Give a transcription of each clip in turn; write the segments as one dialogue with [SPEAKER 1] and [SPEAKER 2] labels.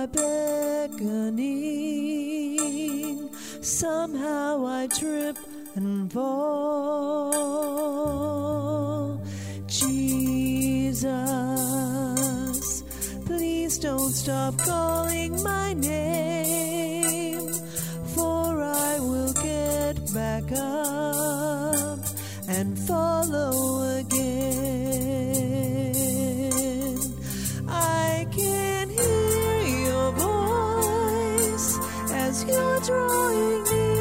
[SPEAKER 1] are beckoning. Somehow I trip and fall. Jesus, please don't stop calling my name, for I will get back up and follow again. I can hear your voice as you're drawing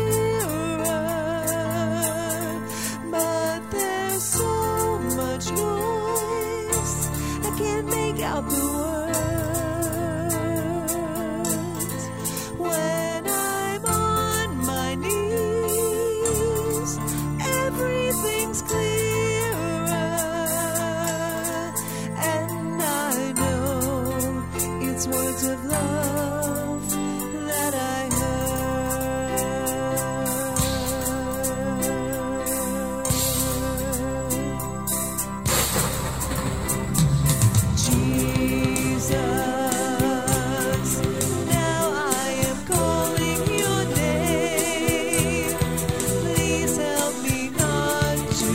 [SPEAKER 1] nearer, but there's so much noise I can't make out the words. When I'm on my knees, everything's clearer, and I know it's words of love that I heard. Jesus, now I am calling your name. Please help me not to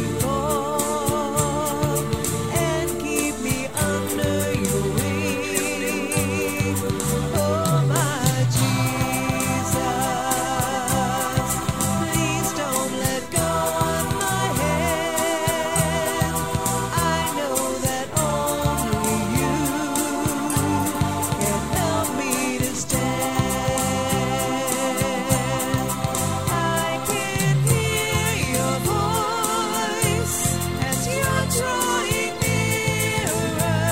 [SPEAKER 1] fall and keep me under your wing. Oh, my Jesus, please don't let go of my hand. I know that only you can help me to stand. I can hear your voice as you're drawing nearer,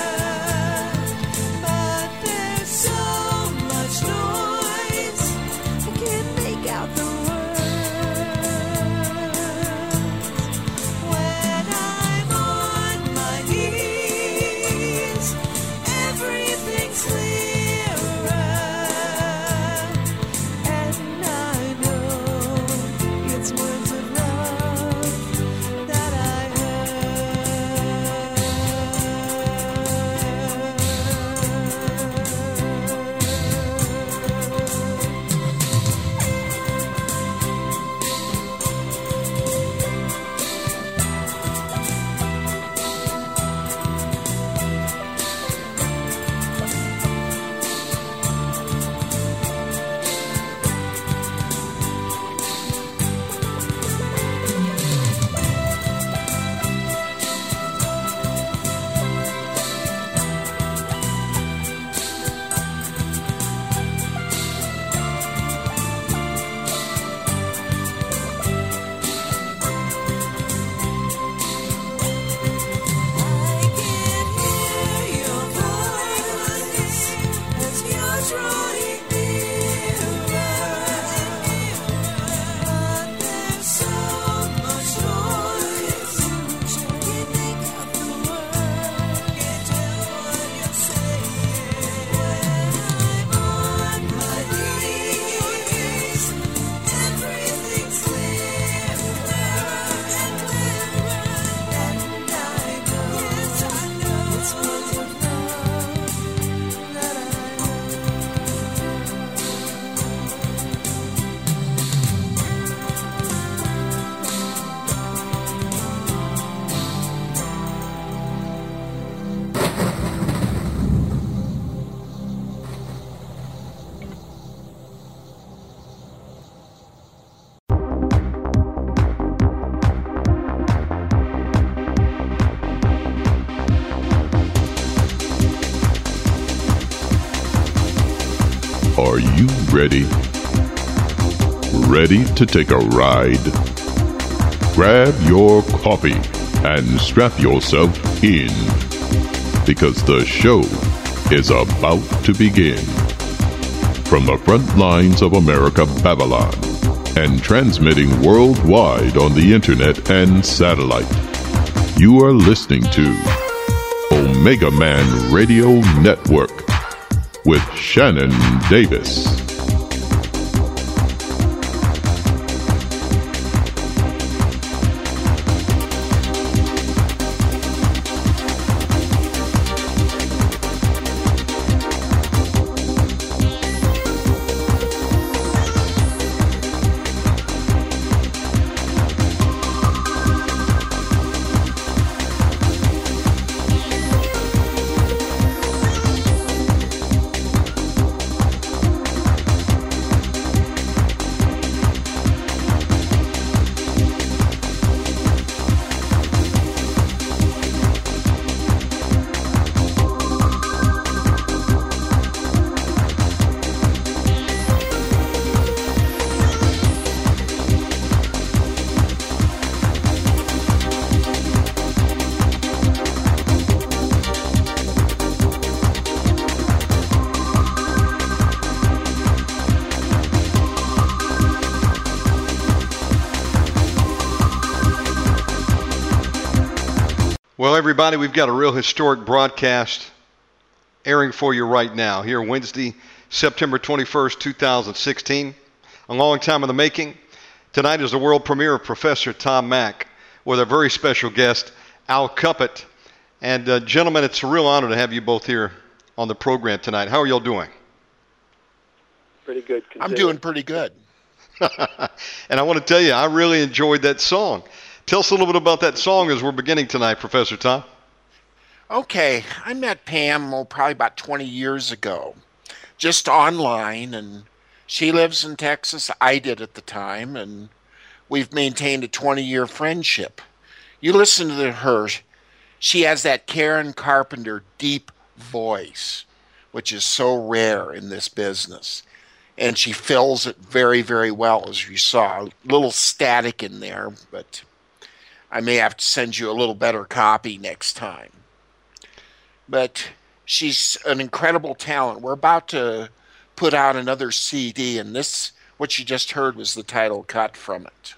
[SPEAKER 1] but there's so much noise I can't make out the words. When I'm on my knees, everything's clearer, and I know it's words of love that I
[SPEAKER 2] Are you ready? Ready to take a ride? Grab your coffee and strap yourself in, because the show is about to begin. From the front lines of America, Babylon, and transmitting worldwide on the internet and satellite, you are listening to Omega Man Radio Network with Shannon Davis.
[SPEAKER 3] everybody. We've got a real historic broadcast airing for you right now here Wednesday, September 21st, 2016. A long time in the making. Tonight is the world premiere of Professor Tom Mack with a very special guest, Al Cuppett. And gentlemen, it's a real honor to have you both here on the program tonight. How are y'all doing?
[SPEAKER 4] Pretty good.
[SPEAKER 5] I'm doing pretty good.
[SPEAKER 3] And I want to tell you, I really enjoyed that song. Tell us a little bit about that song as we're beginning tonight, Professor Tom.
[SPEAKER 5] Okay, I met Pam probably about 20 years ago, just online, and she lives in Texas. I did at the time, and we've maintained a 20-year friendship. You listen to her, she has that Karen Carpenter deep voice, which is so rare in this business. And she fills it very, very well, as you saw. A little static in there, but I may have to send you a little better copy next time. But she's an incredible talent. We're about to put out another CD, and this, what you just heard, was the title cut from it.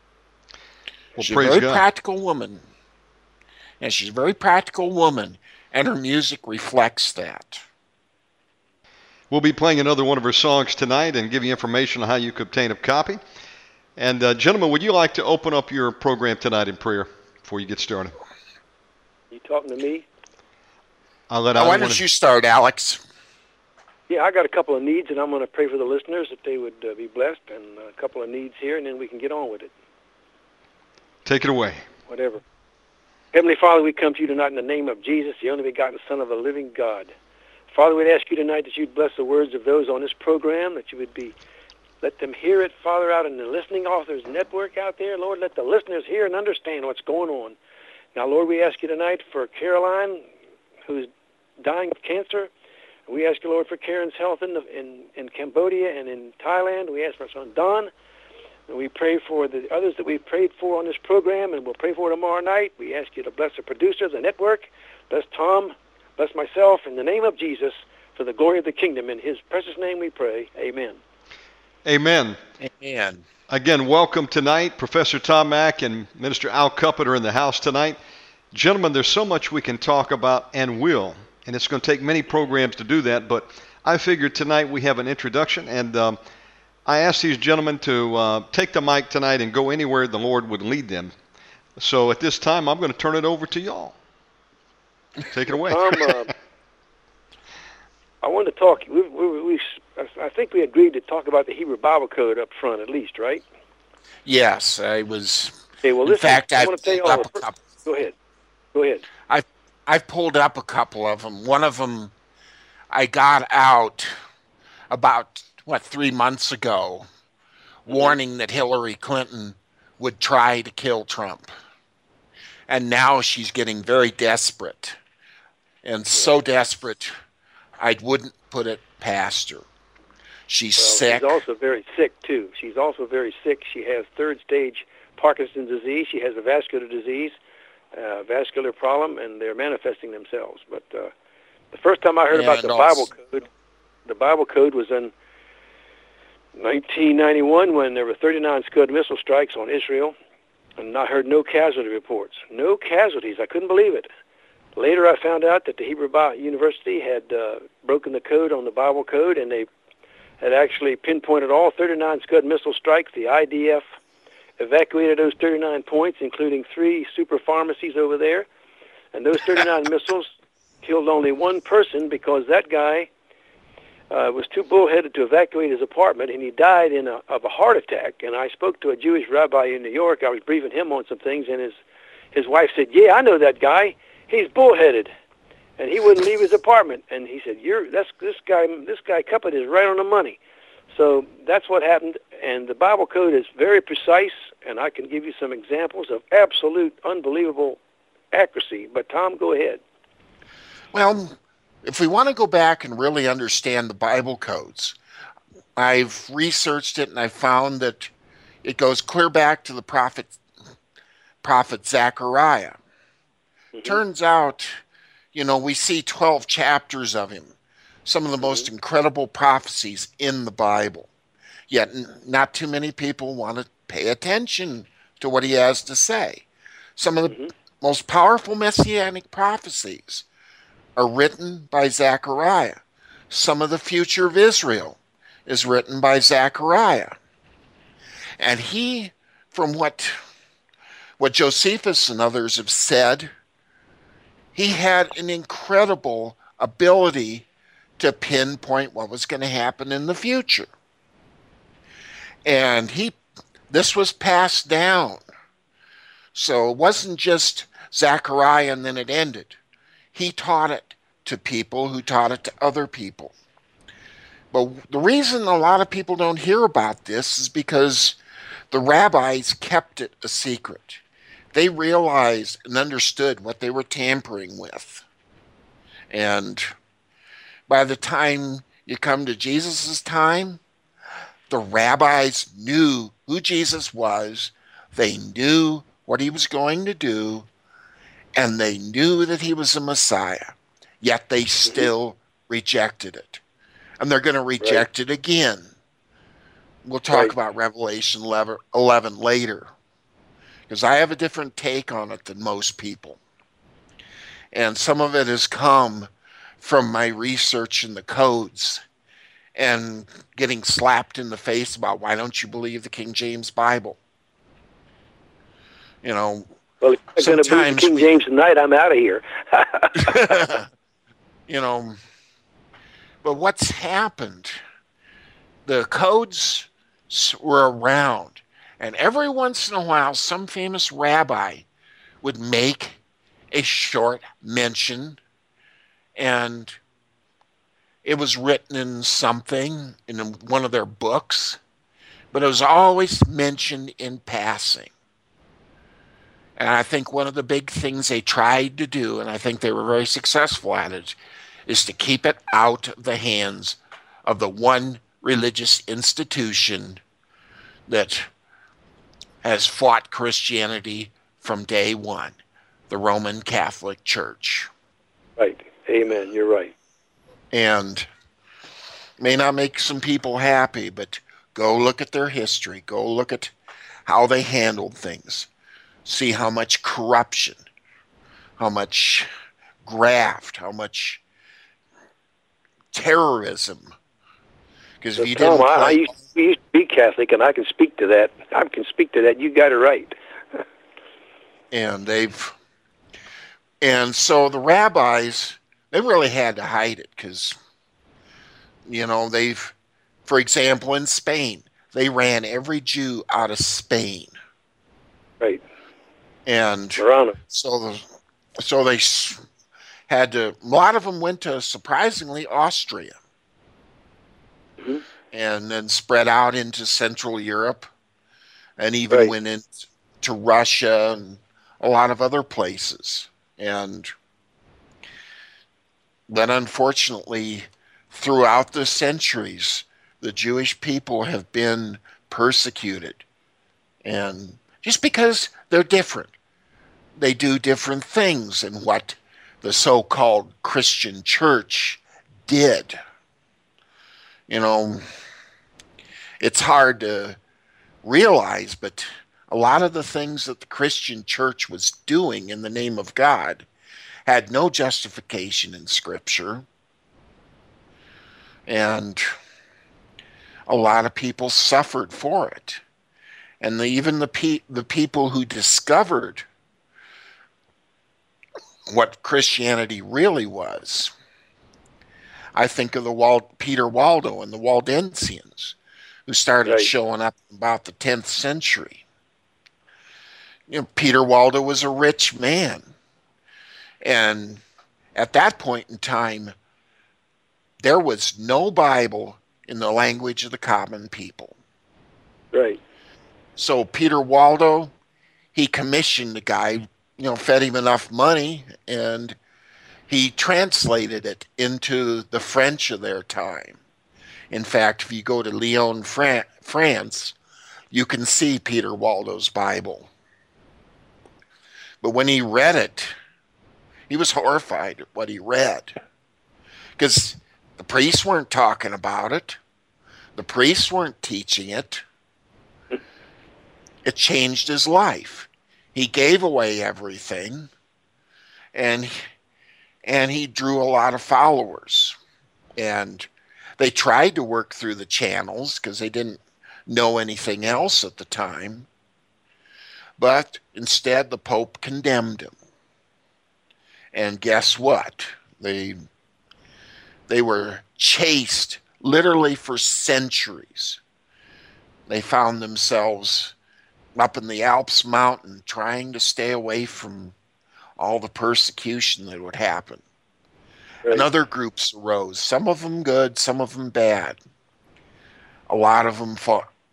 [SPEAKER 3] Well,
[SPEAKER 5] she's a very practical woman. And she's a very practical woman, and her music reflects that.
[SPEAKER 3] We'll be playing another one of her songs tonight and give you information on how you can obtain a copy. And gentlemen, would you like to open up your program tonight in prayer before you get started?
[SPEAKER 4] You talking to me?
[SPEAKER 3] I'll let
[SPEAKER 5] why don't you start, Alex?
[SPEAKER 4] Yeah, I got a couple of needs, and I'm going to pray for the listeners that they would be blessed, and a couple of needs here, and then we can get on with it.
[SPEAKER 3] Take it away.
[SPEAKER 4] Whatever. Heavenly Father, we come to you tonight in the name of Jesus, the only begotten Son of the living God. Father, we'd ask you tonight that you'd bless the words of those on this program, that you would let them hear it, Father, out in the listening authors network out there. Lord, let the listeners hear and understand what's going on. Now, Lord, we ask you tonight for Caroline, who's dying of cancer. We ask you, Lord, for Karen's health in Cambodia and in Thailand. We ask for our son Don. And we pray for the others that we've prayed for on this program, and we'll pray for tomorrow night. We ask you to bless the producer of the network, bless Tom, bless myself, in the name of Jesus, for the glory of the kingdom. In his precious name we pray. Amen.
[SPEAKER 3] Amen.
[SPEAKER 5] Amen.
[SPEAKER 3] Again, welcome tonight. Professor Tom Mack and Minister Al Cuppett are in the house tonight. Gentlemen, there's so much we can talk about and will, and it's going to take many programs to do that, but I figured tonight we have an introduction, and I asked these gentlemen to take the mic tonight and go anywhere the Lord would lead them. So at this time, I'm going to turn it over to y'all. Take it away.
[SPEAKER 4] Tom, I want to talk. I think we agreed to talk about the Hebrew Bible Code up front, at least, right?
[SPEAKER 5] Yes, I was.
[SPEAKER 4] Okay, well,
[SPEAKER 5] in fact,
[SPEAKER 4] I want to tell you all. Go ahead.
[SPEAKER 5] I've pulled up a couple of them. One of them I got out about 3 months ago, warning that Hillary Clinton would try to kill Trump. And now she's getting very desperate. And so desperate, I wouldn't put it past her. She's sick.
[SPEAKER 4] She's also very sick, too. She's also very sick. She has third-stage Parkinson's disease. She has a vascular disease, vascular problem, and they're manifesting themselves. But the first time I heard about the Bible Code was in 1991, when there were 39 Scud missile strikes on Israel, and I heard no casualty reports. No casualties. I couldn't believe it. Later I found out that the Hebrew University had broken the code on the Bible Code, and they had actually pinpointed all 39 Scud missile strikes. The IDF evacuated those 39 points, including 3 super pharmacies over there, and those 39 missiles killed only one person because that guy was too bullheaded to evacuate his apartment, and he died of a heart attack. And I spoke to a Jewish rabbi in New York. I was briefing him on some things, and his wife said, "Yeah, I know that guy. He's bullheaded, and he wouldn't leave his apartment." And he said, "This guy Cuppett is right on the money." So that's what happened. And the Bible Code is very precise, and I can give you some examples of absolute, unbelievable accuracy. But Tom, go ahead.
[SPEAKER 5] Well, if we want to go back and really understand the Bible codes, I've researched it and I found that it goes clear back to the prophet Zechariah. Mm-hmm. Turns out, we see 12 chapters of him, some of the most incredible prophecies in the Bible. Yet not too many people want to pay attention to what he has to say. Some of most powerful messianic prophecies are written by Zechariah. Some of the future of Israel is written by Zechariah. And he, from what Josephus and others have said, he had an incredible ability to pinpoint what was going to happen in the future. And this was passed down. So it wasn't just Zechariah and then it ended. He taught it to people who taught it to other people. But the reason a lot of people don't hear about this is because the rabbis kept it a secret. They realized and understood what they were tampering with. And by the time you come to Jesus' time, the rabbis knew who Jesus was. They knew what he was going to do. And they knew that he was a Messiah. Yet they still rejected it. And they're going to reject it again. We'll talk about Revelation 11 later. Because I have a different take on it than most people. And some of it has come from my research in the codes and getting slapped in the face about why don't you believe the King James Bible? You know,
[SPEAKER 4] well, if you're going to believe the King James tonight, I'm out of here.
[SPEAKER 5] You know, but what's happened? The codes were around, and every once in a while, some famous rabbi would make a short mention, and it was written in something, in one of their books, but it was always mentioned in passing. And I think one of the big things they tried to do, and I think they were very successful at it, is to keep it out of the hands of the one religious institution that has fought Christianity from day one, the Roman Catholic Church.
[SPEAKER 4] Right. Amen. You're right.
[SPEAKER 5] And may not make some people happy, but go look at their history. Go look at how they handled things. See how much corruption, how much graft, how much terrorism. Because if you didn't,
[SPEAKER 4] I used to be Catholic, and I can speak to that. I can speak to that. You got it right.
[SPEAKER 5] And so the rabbis, they really had to hide it because, you know, for example, in Spain, they ran every Jew out of Spain.
[SPEAKER 4] Right.
[SPEAKER 5] And so they had to, a lot of them went to, surprisingly, Austria. Mm-hmm. And then spread out into Central Europe and even went into Russia and a lot of other places. But unfortunately, throughout the centuries, the Jewish people have been persecuted. And just because they're different, they do different things than what the so-called Christian church did. You know, it's hard to realize, but a lot of the things that the Christian church was doing in the name of God had no justification in Scripture. And a lot of people suffered for it. And even the people who discovered what Christianity really was. I think of Peter Waldo and the Waldensians, who started showing up about the 10th century. You know, Peter Waldo was a rich man. And at that point in time, there was no Bible in the language of the common people.
[SPEAKER 4] Right.
[SPEAKER 5] So Peter Waldo, he commissioned the guy, you know, fed him enough money, and he translated it into the French of their time. In fact, if you go to Lyon, France, you can see Peter Waldo's Bible. But when he read it, he was horrified at what he read. Because the priests weren't talking about it. The priests weren't teaching it. It changed his life. He gave away everything, and he drew a lot of followers. And they tried to work through the channels because they didn't know anything else at the time. But instead, the Pope condemned him. And guess what? They were chased literally for centuries. They found themselves up in the Alps mountain trying to stay away from all the persecution that would happen.
[SPEAKER 4] Right.
[SPEAKER 5] And other groups arose, some of them good, some of them bad. A lot of them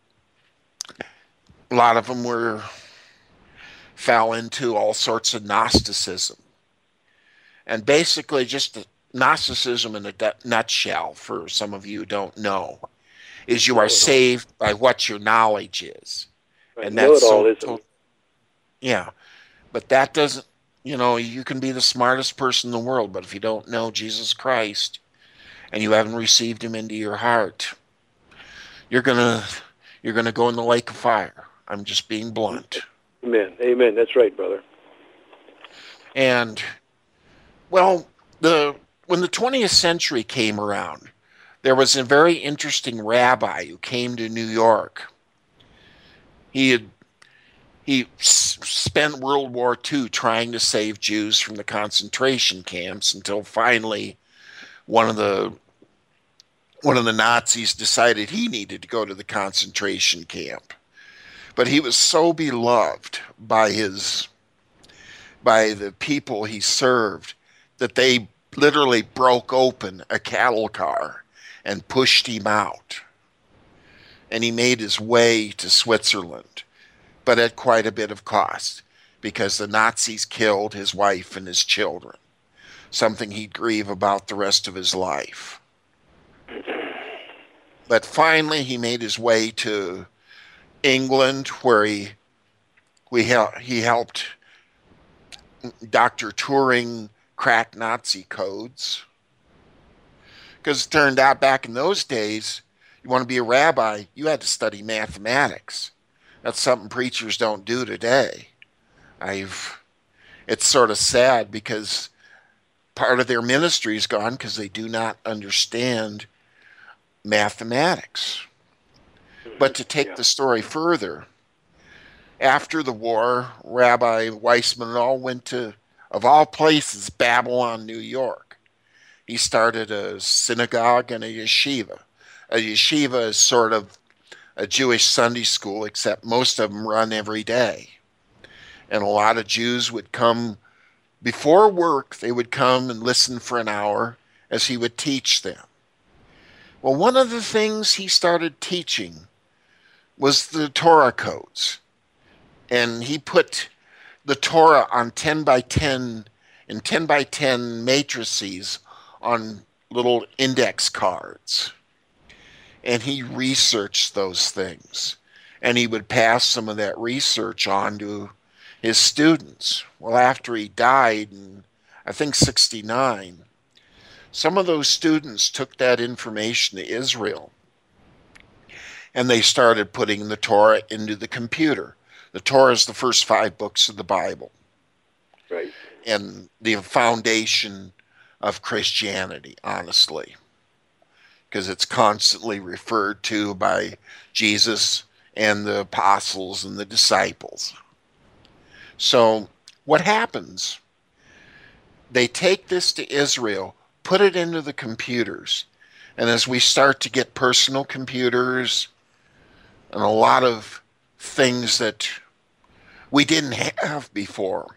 [SPEAKER 5] fell into all sorts of Gnosticism. And basically just Gnosticism in a nutshell, for some of you who don't know, is you are saved by what your knowledge is.
[SPEAKER 4] Right.
[SPEAKER 5] And that's
[SPEAKER 4] Know-it-allism.
[SPEAKER 5] yeah. But that doesn't, you can be the smartest person in the world, but if you don't know Jesus Christ and you haven't received him into your heart, you're gonna go in the lake of fire. I'm just being blunt.
[SPEAKER 4] Amen. Amen. That's right, brother.
[SPEAKER 5] And well, when the 20th century came around, there was a very interesting rabbi who came to New York. He spent World War II trying to save Jews from the concentration camps until finally one of the Nazis decided he needed to go to the concentration camp. But he was so beloved by the people he served that they literally broke open a cattle car and pushed him out. And he made his way to Switzerland, but at quite a bit of cost, because the Nazis killed his wife and his children, something he'd grieve about the rest of his life. But finally he made his way to England, where he helped Dr. Turing crack Nazi codes. Because it turned out back in those days, you want to be a rabbi, you had to study mathematics. That's something preachers don't do today. It's sort of sad because part of their ministry is gone because they do not understand mathematics. But to take the story further, after the war, Rabbi Weissman all went to, of all places, Babylon, New York. He started a synagogue and a yeshiva. A yeshiva is sort of a Jewish Sunday school, except most of them run every day. And a lot of Jews would come before work. They would come and listen for an hour as he would teach them. Well, one of the things he started teaching was the Torah codes. And he put the Torah on 10 by 10 in 10 by 10 matrices on little index cards. And he researched those things. And he would pass some of that research on to his students. Well, after he died in, I think, 1969, some of those students took that information to Israel. And they started putting the Torah into the computer. The Torah is the first 5 books of the Bible.
[SPEAKER 4] Right.
[SPEAKER 5] And the foundation of Christianity, honestly. Because it's constantly referred to by Jesus and the apostles and the disciples. So what happens? They take this to Israel, put it into the computers. And as we start to get personal computers and a lot of things that we didn't have before,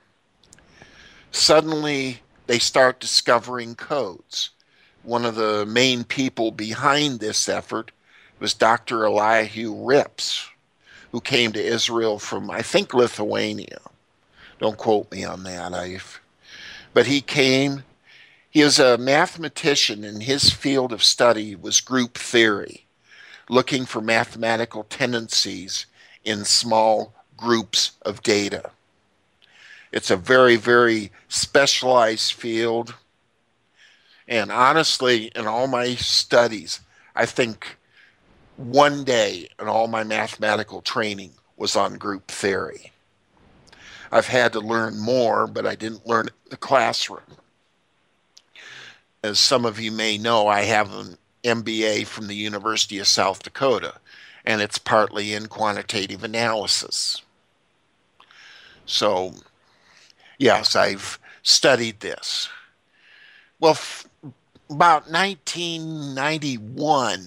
[SPEAKER 5] suddenly they start discovering codes. One of the main people behind this effort was Dr. Elihu Rips, who came to Israel from, I think, Lithuania. Don't quote me on that. But he came. He was a mathematician, and his field of study was group theory, looking for mathematical tendencies in small groups of data. It's a very, very specialized field. And honestly, in all my studies, I think one day in all my mathematical training was on group theory. I've had to learn more, but I didn't learn it in the classroom. As some of you may know, I have an MBA from the University of South Dakota, and it's partly in quantitative analysis. So, yes, I've studied this. Well, about 1991,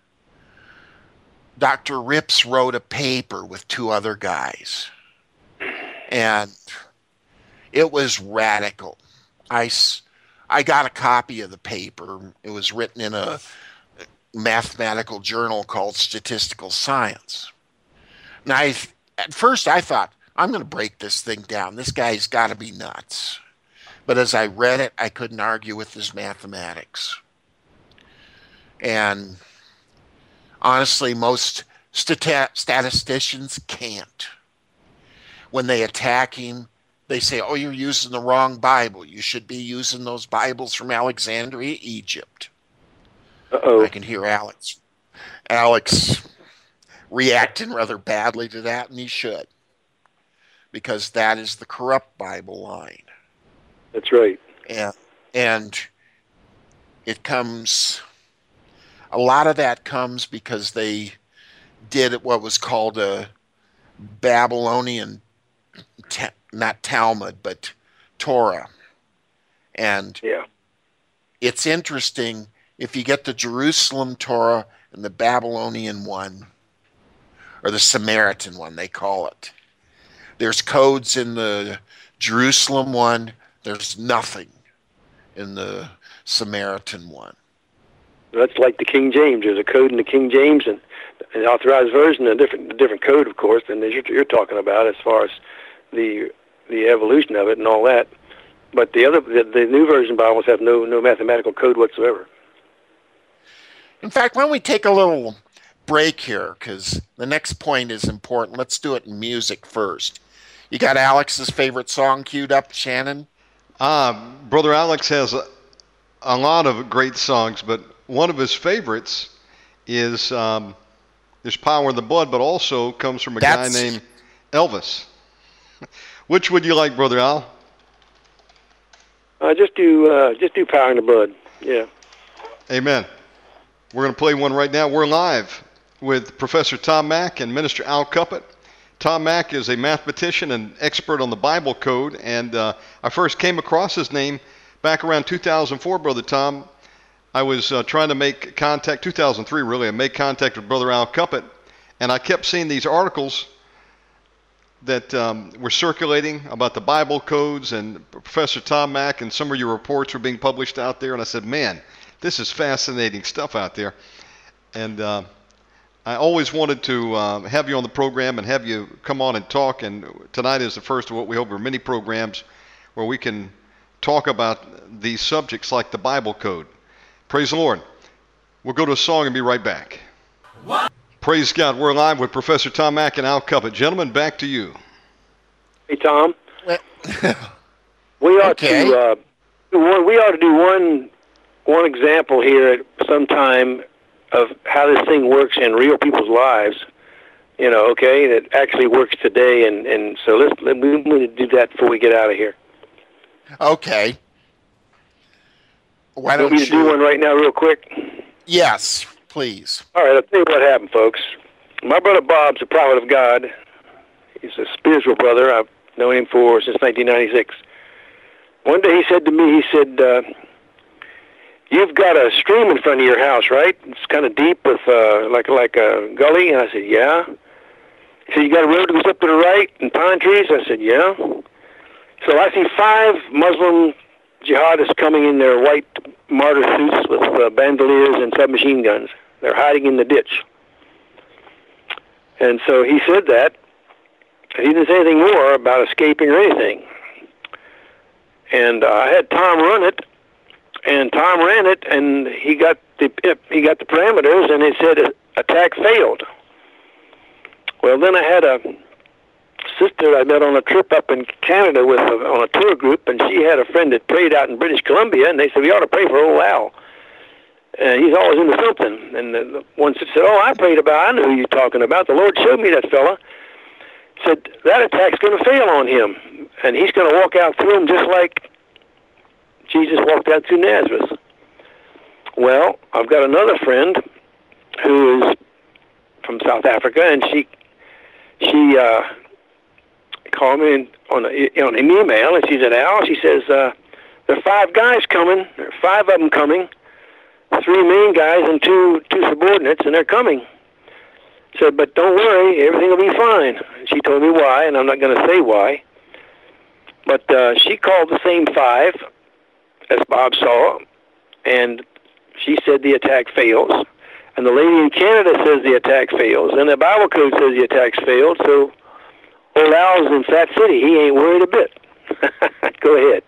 [SPEAKER 5] Dr. Rips wrote a paper with two other guys, and it was radical. I got a copy of the paper. It was written in a mathematical journal called Statistical Science. And at first I thought, I'm going to break this thing down. This guy's got to be nuts. But as I read it, I couldn't argue with his mathematics. And honestly, most statisticians can't. When they attack him, they say, oh, you're using the wrong Bible. You should be using those Bibles from Alexandria, Egypt.
[SPEAKER 4] Uh-oh.
[SPEAKER 5] I can hear Alex reacting rather badly to that, and he should. Because that is the corrupt Bible line.
[SPEAKER 4] That's right.
[SPEAKER 5] And it comes... A lot of that comes because they did what was called a Babylonian, not Talmud, but Torah. And it's interesting, if you get the Jerusalem Torah and the Babylonian one, or the Samaritan one, they call it. There's codes in the Jerusalem one, there's nothing in the Samaritan one.
[SPEAKER 4] That's like the King James. There's a code in the King James and an authorized version, a different code, of course, than you're talking about as far as the evolution of it and all that. But the New Version Bibles have no mathematical code whatsoever.
[SPEAKER 5] In fact, why don't we take a little break here, because the next point is important. Let's do it in music first. You got Alex's favorite song queued up, Shannon?
[SPEAKER 3] Brother Alex has a lot of great songs, but one of his favorites is There's Power in the Blood, but also comes from a guy named Elvis. Which would you like, Brother Al?
[SPEAKER 4] Just do Power in the Blood. Yeah.
[SPEAKER 3] Amen. We're going to play one right now. We're live with Professor Tom Mack and Minister Al Cuppett. Tom Mack is a mathematician and expert on the Bible code, and I first came across his name back around 2004, Brother Tom. I was trying to make contact, 2003 really, I made contact with Brother Al Cuppett, and I kept seeing these articles that were circulating about the Bible codes, and Professor Tom Mack and some of your reports were being published out there, and I said, man, this is fascinating stuff out there. And I always wanted to have you on the program and have you come on and talk, and tonight is the first of what we hope are many programs where we can talk about these subjects like the Bible code. Praise the Lord. We'll go to a song and be right back. What? Praise God. We're live with Professor Tom Mack and Al Cuppett. Gentlemen, back to you.
[SPEAKER 4] Hey, Tom. We ought to do one example here at some time of how this thing works in real people's lives. Okay, that actually works today, and so we need to do that before we get out of here.
[SPEAKER 5] Okay. Why don't
[SPEAKER 4] you do one right now real quick?
[SPEAKER 5] Yes, please.
[SPEAKER 4] All right, I'll tell you what happened, folks. My brother Bob's a prophet of God. He's a spiritual brother. I've known him since 1996. One day he said to me, you've got a stream in front of your house, right? It's kind of deep with like a gully. And I said, yeah. He said, you got a road that goes up to the right and pine trees? I said, yeah. So I see 5 Muslim jihadists coming in their white martyr suits with bandoliers and submachine guns. They're hiding in the ditch. And so he said that. He didn't say anything more about escaping or anything. And I had Tom run it, and Tom ran it, and he got the parameters, and it said attack failed. Well, then I had a sister I met on a trip up in Canada on a tour group, and she had a friend that prayed out in British Columbia, and they said, we ought to pray for old Al. And he's always into something. And the one sister said, I prayed about, I know who you're talking about. The Lord showed me that fella. So said, that attack's going to fail on him, and he's going to walk out through them just like Jesus walked out through Nazareth. Well, I've got another friend who is from South Africa, and she called me on an email, and she said, Al, she says, there are 5 guys coming, there are 5 of them coming, 3 main guys and two subordinates, and they're coming. Said, but don't worry, everything will be fine. She told me why, and I'm not going to say why. But she called the same 5 as Bob saw, and she said the attack fails. And the lady in Canada says the attack fails, and the Bible code says the attack's failed. So old Al's in Fat City. He ain't worried a bit. Go ahead.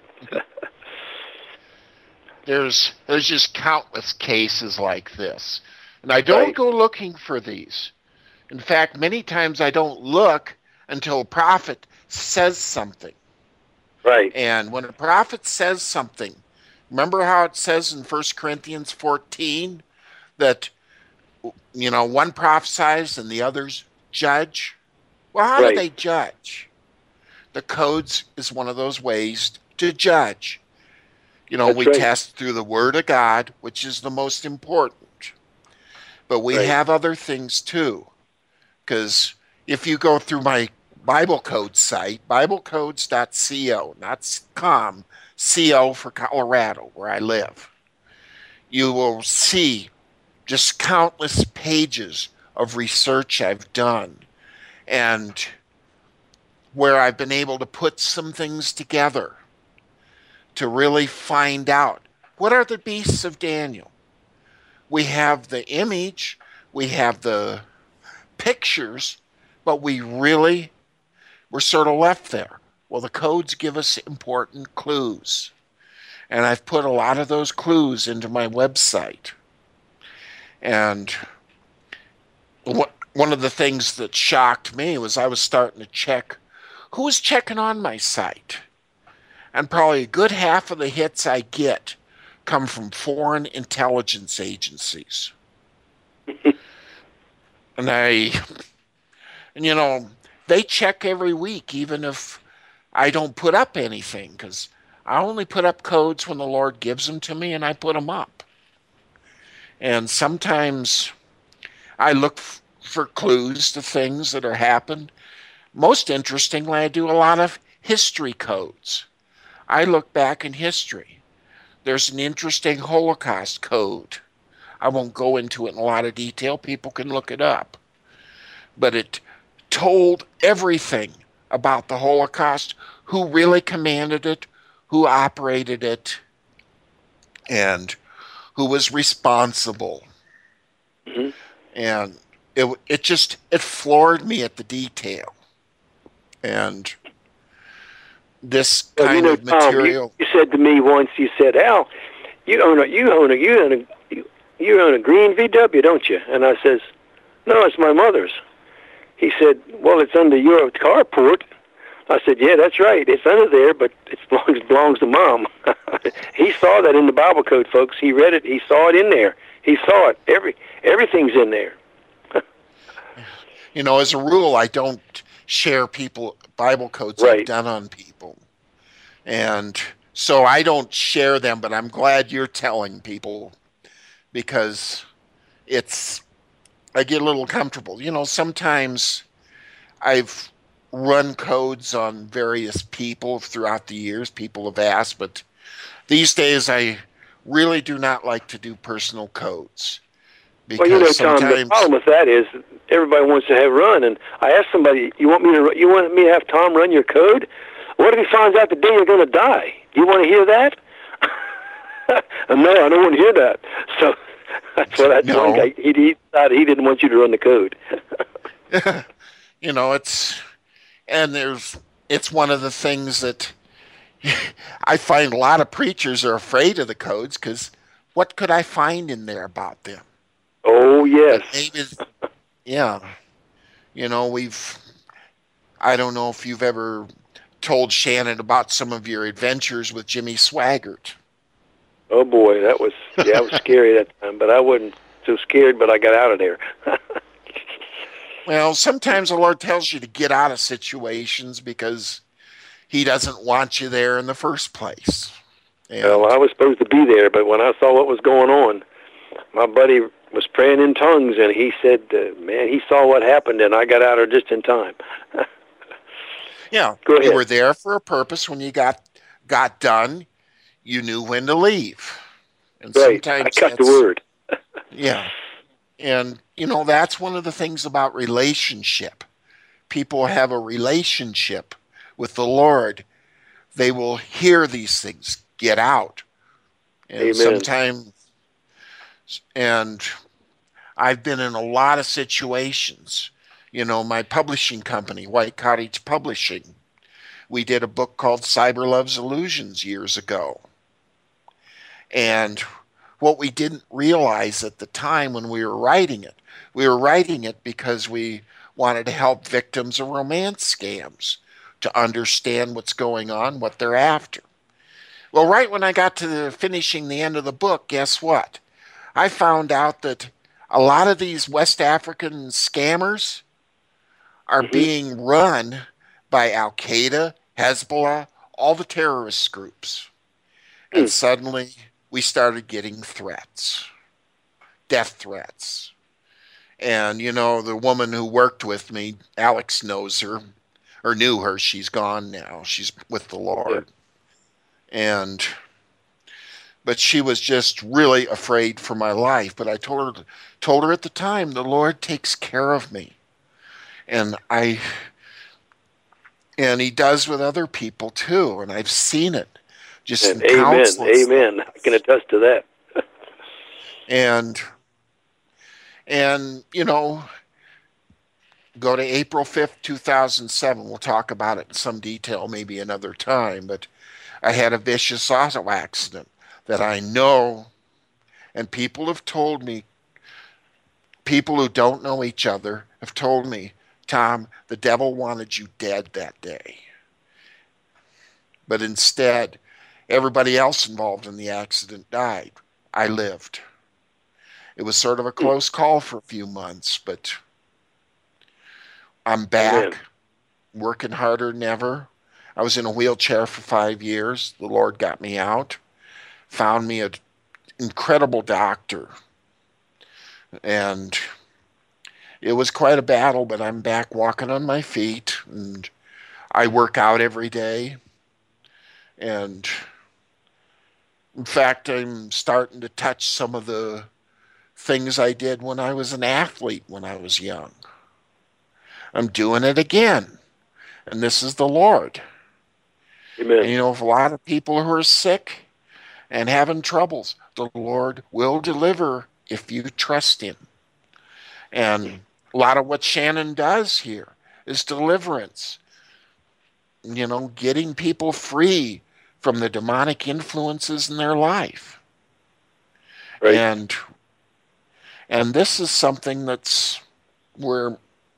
[SPEAKER 5] There's just countless cases like this. And I don't go looking for these. In fact, many times I don't look until a prophet says something.
[SPEAKER 4] Right.
[SPEAKER 5] And when a prophet says something, remember how it says in 1 Corinthians 14 that, one prophesies and the others judge? Well, how do they judge? The codes is one of those ways to judge. We test through the Word of God, which is the most important. But we have other things too. Because if you go through my Bible Code site, biblecodes.co, not .com, CO for Colorado, where I live, you will see just countless pages of research I've done and where I've been able to put some things together to really find out what are the beasts of Daniel. We have the image, we have the pictures, but we're sort of left there. Well, the codes give us important clues. And I've put a lot of those clues into my website. And one of the things that shocked me was I was starting to check who was checking on my site. And probably a good half of the hits I get come from foreign intelligence agencies. And they check every week, even if I don't put up anything, because I only put up codes when the Lord gives them to me, and I put them up. And sometimes I look for clues to things that are happened. Most interestingly, I do a lot of history codes. I look back in history. There's an interesting Holocaust code. I won't go into it in a lot of detail. People can look it up. But it told everything about the Holocaust, who really commanded it, who operated it, and who was responsible. Mm-hmm. And it floored me at the detail. And this kind of material.
[SPEAKER 4] Tom, you said to me once, you said, Al, you own a green VW, don't you? And I says, no, it's my mother's. He said, well, it's under your carport. I said, yeah, that's right. It's under there, but it belongs to Mom. He saw that in the Bible code, folks. He read it. He saw it in there. He saw it. Everything's in there.
[SPEAKER 5] As a rule, I don't share Bible codes I've done on people. And so I don't share them, but I'm glad you're telling people, because I get a little comfortable. Sometimes I've run codes on various people throughout the years. People have asked, but these days I really do not like to do personal codes.
[SPEAKER 4] Because Tom, the problem with that is everybody wants to have run. And I asked somebody, you want me to have Tom run your code? What if he finds out the day you're going to die? You want to hear that? No, I don't want to hear that. So that's what I told him. He decided he didn't want you to run the code.
[SPEAKER 5] It's one of the things that I find a lot of preachers are afraid of the codes, because what could I find in there about them?
[SPEAKER 4] Oh, yes.
[SPEAKER 5] Yeah. I don't know if you've ever told Shannon about some of your adventures with Jimmy Swaggart.
[SPEAKER 4] Oh, boy, that was scary that time, but I wasn't so scared, but I got out of there.
[SPEAKER 5] Well, sometimes the Lord tells you to get out of situations because he doesn't want you there in the first place.
[SPEAKER 4] Well, I was supposed to be there, but when I saw what was going on, my buddy was praying in tongues, and he said, man, he saw what happened, and I got out of there just in time.
[SPEAKER 5] Yeah,
[SPEAKER 4] Go ahead.
[SPEAKER 5] you were there for a purpose. When you got done, you knew when to leave. And
[SPEAKER 4] Right,
[SPEAKER 5] sometimes
[SPEAKER 4] I got the word.
[SPEAKER 5] yeah. And, that's one of the things about relationship. People have a relationship with the Lord. They will hear these things, get out. And
[SPEAKER 4] Amen.
[SPEAKER 5] sometimes, and I've been in a lot of situations. My publishing company, White Cottage Publishing, we did a book called Cyber Love's Illusions years ago. And what we didn't realize at the time when we were writing it because we wanted to help victims of romance scams to understand what's going on, what they're after. Well, right when I got to finishing the end of the book, guess what? I found out that a lot of these West African scammers are being run by Al-Qaeda, Hezbollah, all the terrorist groups. And suddenly we started getting threats, death threats. And, the woman who worked with me, Alex knows her, or knew her. She's gone now. She's with the Lord. Yeah. But she was just really afraid for my life. But I told her at the time, the Lord takes care of me. And he does with other people too. And I've seen it. Just in countless.
[SPEAKER 4] Amen. I can attest to that.
[SPEAKER 5] And go to April 5th, 2007. We'll talk about it in some detail maybe another time. But I had a vicious auto accident that I know, and people have told me, people who don't know each other have told me, Tom, the devil wanted you dead that day. But instead, everybody else involved in the accident died. I lived. It was sort of a close call for a few months, but I'm back, working harder than ever. I was in a wheelchair for 5 years. The Lord got me out, found me an incredible doctor. And it was quite a battle, but I'm back walking on my feet, and I work out every day. And in fact, I'm starting to touch some of the things I did when I was an athlete when I was young. I'm doing it again. And this is the Lord.
[SPEAKER 4] Amen.
[SPEAKER 5] And a lot of people who are sick and having troubles, the Lord will deliver if you trust him. And a lot of what Shannon does here is deliverance. Getting people free from the demonic influences in their life.
[SPEAKER 4] Right.
[SPEAKER 5] And this is something that's we're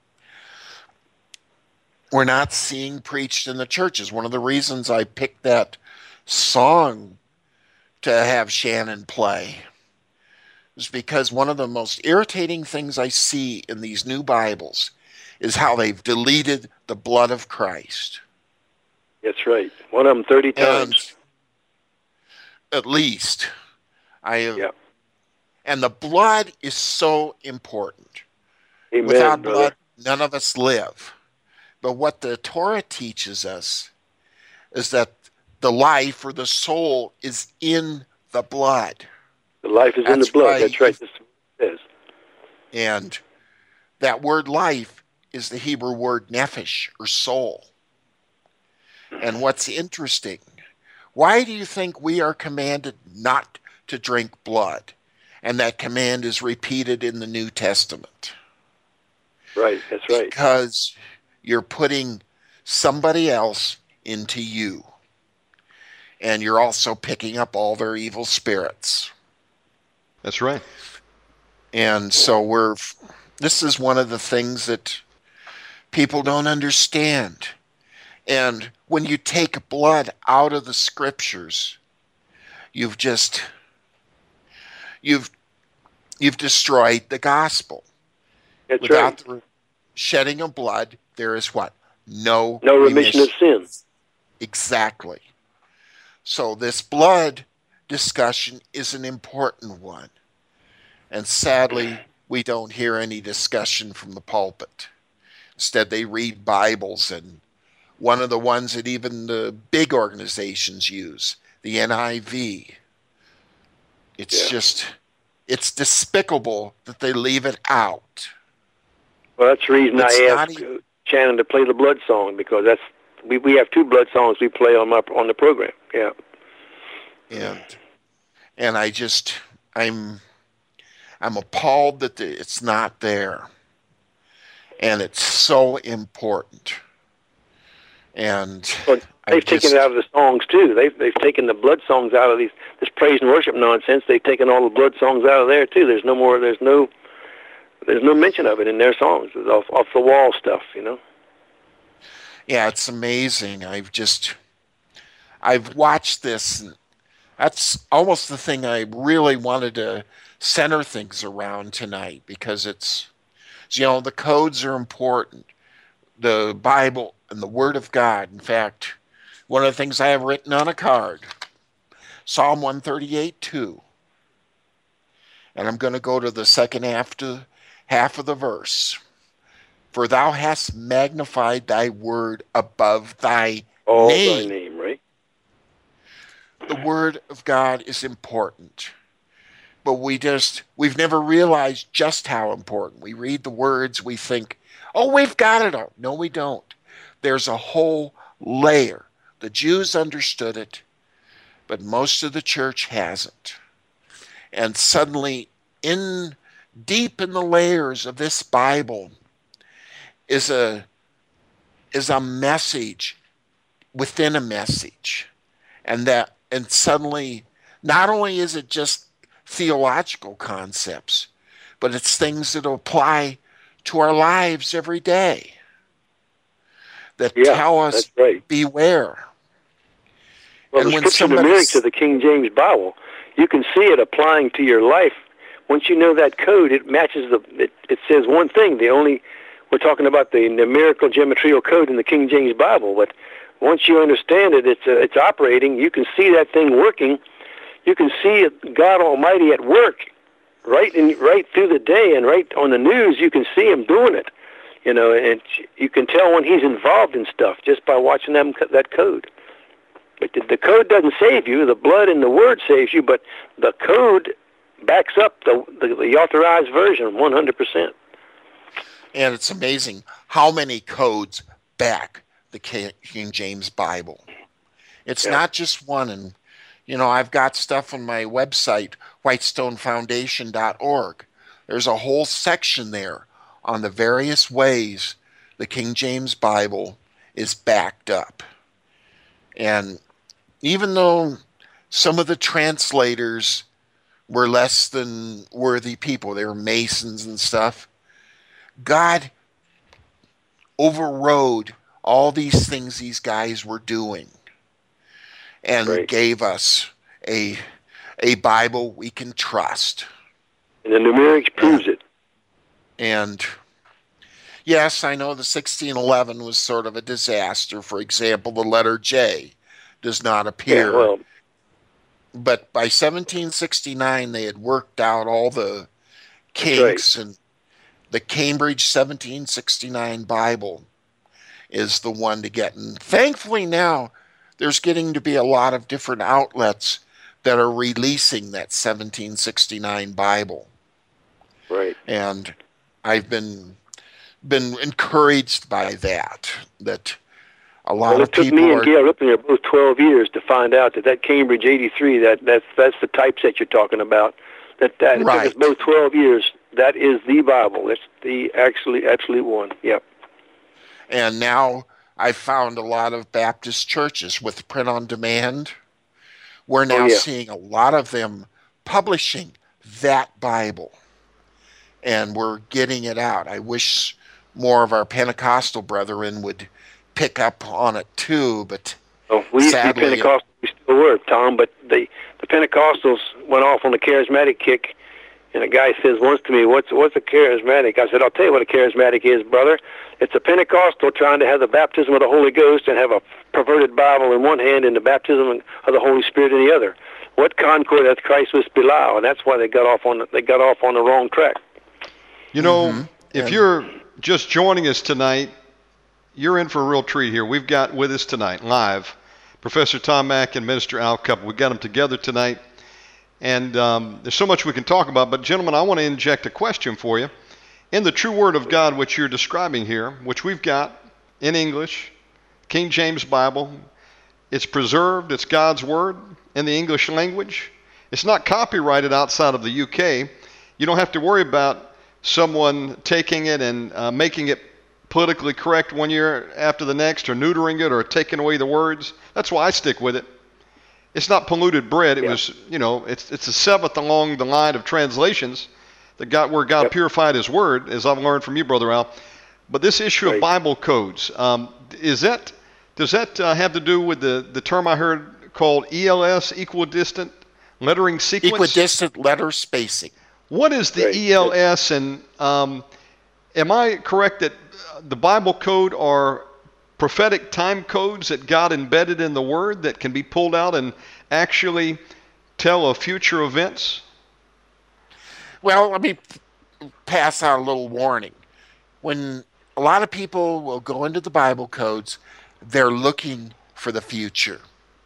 [SPEAKER 5] not seeing preached in the churches. One of the reasons I picked that song to have Shannon play is because one of the most irritating things I see in these new Bibles is how they've deleted the blood of Christ.
[SPEAKER 4] That's right. One of them 30 times.
[SPEAKER 5] At least.
[SPEAKER 4] Yeah.
[SPEAKER 5] And the blood is so important.
[SPEAKER 4] Amen,
[SPEAKER 5] Without
[SPEAKER 4] brother.
[SPEAKER 5] blood, none of us live. But what the Torah teaches us is that the life or the soul is in the blood.
[SPEAKER 4] The life is in the blood. That's right. That's what it says.
[SPEAKER 5] And that word life is the Hebrew word nephesh, or soul. And what's interesting, why do you think we are commanded not to drink blood? And that command is repeated in the New Testament.
[SPEAKER 4] Right, that's right.
[SPEAKER 5] Because you're putting somebody else into you. And you're also picking up all their evil spirits.
[SPEAKER 3] That's right.
[SPEAKER 5] And so this is one of the things that people don't understand. And when you take blood out of the scriptures, you've destroyed the gospel.
[SPEAKER 4] That's right.
[SPEAKER 5] shedding of blood, there is what? No
[SPEAKER 4] remission of sin.
[SPEAKER 5] Exactly. So this blood discussion is an important one. And sadly, we don't hear any discussion from the pulpit. Instead, they read Bibles, and one of the ones that even the big organizations use, the NIV. It's despicable that they leave it out.
[SPEAKER 4] Well, that's the reason I asked Shannon to play the blood song, because we have 2 blood songs we play on the program. Yeah.
[SPEAKER 5] And I'm appalled that it's not there. And it's so important. And
[SPEAKER 4] they've taken it out of the songs too. They've taken the blood songs out of this praise and worship nonsense. They've taken all the blood songs out of there too. There's no more. There's no mention of it in their songs. It's off the wall stuff,
[SPEAKER 5] Yeah, it's amazing. I've watched this, and that's almost the thing I really wanted to center things around tonight, because it's, the codes are important. The Bible and the Word of God. In fact, one of the things I have written on a card, Psalm 138:2. And I'm going to go to the second half of the verse. For thou hast magnified thy word above thy name.
[SPEAKER 4] Thy name, right?
[SPEAKER 5] The Word of God is important. But we've never realized just how important. We read the words, we think, oh, we've got it all. No, we don't. There's a whole layer. The Jews understood it, but most of the church hasn't. And suddenly, deep in the layers of this Bible is a message within a message. And suddenly, not only is it just theological concepts, but it's things that apply to our lives every day, that tell us, beware.
[SPEAKER 4] Well, the scripture numeric to the King James Bible, you can see it applying to your life. Once you know that code, it matches it says one thing. We're talking about the numerical geometrical code in the King James Bible, but once you understand it, it's operating. You can see that thing working. You can see God Almighty at work right through the day, and right on the news. You can see Him doing it, and you can tell when He's involved in stuff just by watching that code. But the code doesn't save you. The blood and the Word saves you, but the code backs up the authorized version 100%.
[SPEAKER 5] And it's amazing how many codes back the King James Bible. It's not just one. And I've got stuff on my website, whitestonefoundation.org. There's a whole section there on the various ways the King James Bible is backed up. And even though some of the translators were less than worthy people, they were Masons and stuff, God overrode all these things these guys were doing and gave us a Bible we can trust.
[SPEAKER 4] And the numerics proves it.
[SPEAKER 5] And yes, I know the 1611 was sort of a disaster. For example, the letter J does not appear.
[SPEAKER 4] Yeah, well,
[SPEAKER 5] but by 1769, they had worked out all the kinks, and the Cambridge 1769 Bible is the one to get. And thankfully now, there's getting to be a lot of different outlets that are releasing that 1769 Bible.
[SPEAKER 4] Right.
[SPEAKER 5] And I've been encouraged by that a lot of people
[SPEAKER 4] it took me and Gail Rippon both 12 years to find out that Cambridge 83, that's the typeset you're talking about. It took us both 12 years. That is the Bible. It's the absolute one. Yep.
[SPEAKER 5] And now I've found a lot of Baptist churches with print on demand. We're now seeing a lot of them publishing that Bible. And we're getting it out. I wish more of our Pentecostal brethren would pick up on it too, but
[SPEAKER 4] we used
[SPEAKER 5] sadly,
[SPEAKER 4] to be Pentecostal, we still were, Tom, but the Pentecostals went off on the charismatic kick, And a guy says once to me, what's a charismatic? I said, I'll tell you what a charismatic is, brother. It's a Pentecostal trying to have the baptism of the Holy Ghost and have a perverted Bible in one hand and the baptism of the Holy Spirit in the other. What concord hath Christ with Belial? And that's why they got off on the wrong track.
[SPEAKER 3] You know, if you're just joining us tonight, you're in for a real treat here. We've got with us tonight, live, Professor Tom Mack and Minister Al Cuppett. We've got them together tonight. And there's so much we can talk about. But, gentlemen, I want to inject a question for you. In the true Word of God, which you're describing here, which we've got in English, King James Bible, it's preserved. It's God's Word in the English language. It's not copyrighted outside of the UK. You don't have to worry about someone taking it and making it politically correct one year after the next, or neutering it, or taking away the words. That's why I stick with it. It's not polluted bread. It was, it's the seventh along the line of translations that where God purified His Word, as I've learned from you, Brother Al. But this issue of Bible codes, does that have to do with the term I heard called ELS, equidistant lettering sequence?
[SPEAKER 5] Equidistant letter spacing.
[SPEAKER 3] What is the ELS, and am I correct that the Bible code are prophetic time codes that God embedded in the Word that can be pulled out and actually tell of future events?
[SPEAKER 5] Well, let me pass out a little warning. When a lot of people will go into the Bible codes, they're looking for the future.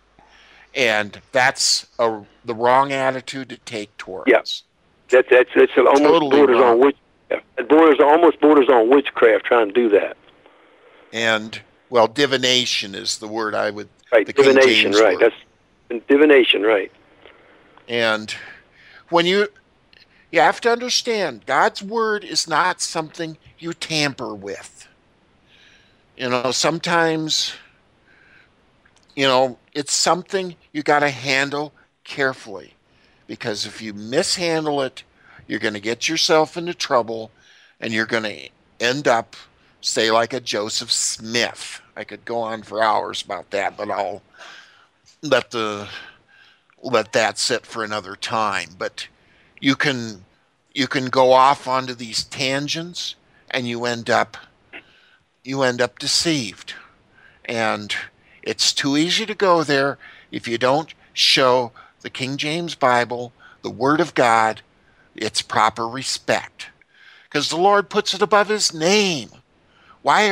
[SPEAKER 5] And that's the wrong attitude to take towards.
[SPEAKER 4] Yes. That's almost
[SPEAKER 5] Totally
[SPEAKER 4] borders
[SPEAKER 5] wrong.
[SPEAKER 4] on it almost borders on witchcraft trying to do that.
[SPEAKER 5] And, well, divination is the word I would...
[SPEAKER 4] Right,
[SPEAKER 5] the King
[SPEAKER 4] divination,
[SPEAKER 5] James
[SPEAKER 4] right.
[SPEAKER 5] word.
[SPEAKER 4] That's divination, right.
[SPEAKER 5] And when you have to understand, God's Word is not something you tamper with. Sometimes, it's something you got to handle carefully. Because if you mishandle it, you're going to get yourself into trouble, and you're going to end up, say, like a Joseph Smith. I could go on for hours about that, but I'll let that sit for another time. But you can go off onto these tangents, and you end up deceived. And it's too easy to go there if you don't show the King James Bible, the Word of God, its proper respect. Because the Lord puts it above His name. Why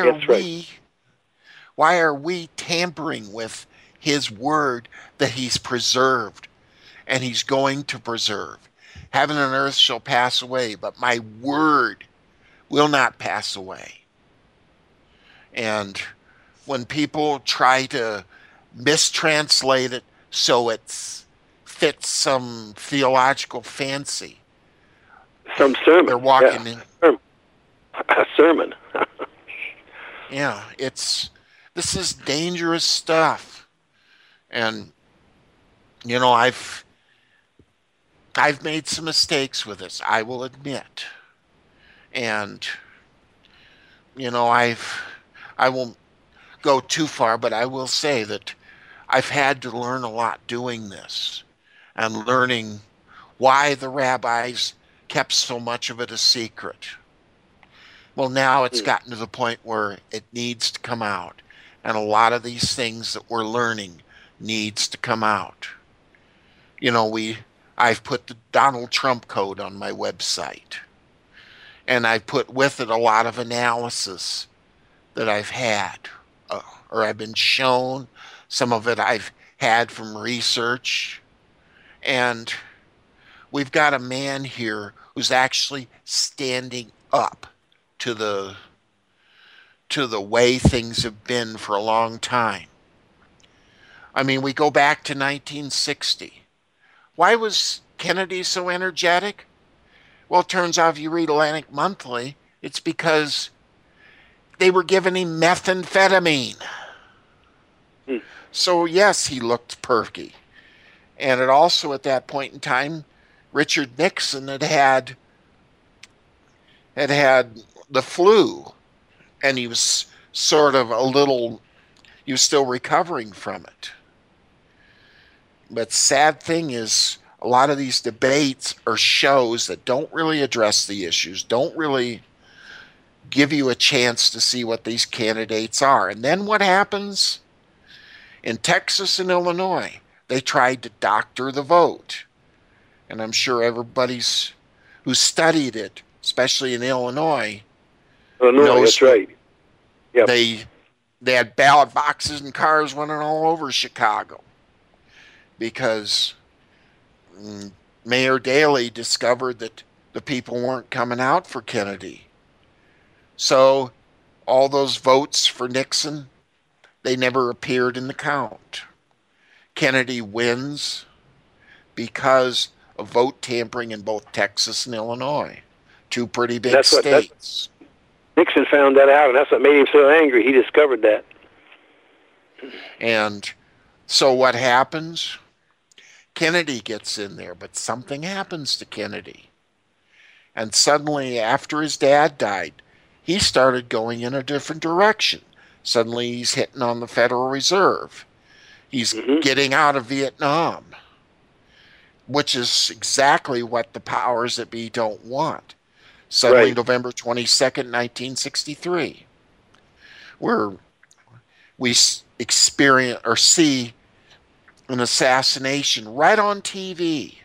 [SPEAKER 5] are we tampering with His Word that He's preserved and He's going to preserve? Heaven and earth shall pass away, but my Word will not pass away. And when people try to mistranslate it so it fits some theological fancy,
[SPEAKER 4] Some sermon.
[SPEAKER 5] they're walking in.
[SPEAKER 4] A sermon.
[SPEAKER 5] Yeah, this is dangerous stuff. And, I've made some mistakes with this, I will admit. And, I won't go too far, but I will say that I've had to learn a lot doing this and learning why the rabbis kept so much of it a secret. Well, now it's gotten to the point where it needs to come out. And a lot of these things that we're learning needs to come out. I've put the Donald Trump code on my website. And I put with it a lot of analysis that I've had, or I've been shown. Some of it I've had from research. And we've got a man here who's actually standing up to the way things have been for a long time. I mean, we go back to 1960. Why was Kennedy so energetic? Well, it turns out if you read Atlantic Monthly, it's because they were giving him methamphetamine. So, yes, he looked perky. And it also, at that point in time, Richard Nixon had the flu, and he was sort of he was still recovering from it. But sad thing is, a a lot of these debates are shows that don't really address the issues, don't really give you a chance to see what these candidates are. And then what happens? In Texas and Illinois, they tried to doctor the vote. And I'm sure everybody's who studied it, especially in Illinois, knows
[SPEAKER 4] that's right. Yep.
[SPEAKER 5] They had ballot boxes and cars running all over Chicago because Mayor Daley discovered that the people weren't coming out for Kennedy. So all those votes for Nixon, they never appeared in the count. Kennedy wins because of vote tampering in both Texas and Illinois, two pretty big states.
[SPEAKER 4] Nixon found that out, and that's what made him so angry. He discovered that.
[SPEAKER 5] And so what happens? Kennedy gets in there, but something happens to Kennedy. And suddenly, after his dad died, he started going in a different direction. Suddenly, he's hitting on the Federal Reserve. He's getting out of Vietnam, which is exactly what the powers that be don't want. Suddenly,
[SPEAKER 4] Right.
[SPEAKER 5] November 22nd, 1963, where we experience or see an assassination right on TV.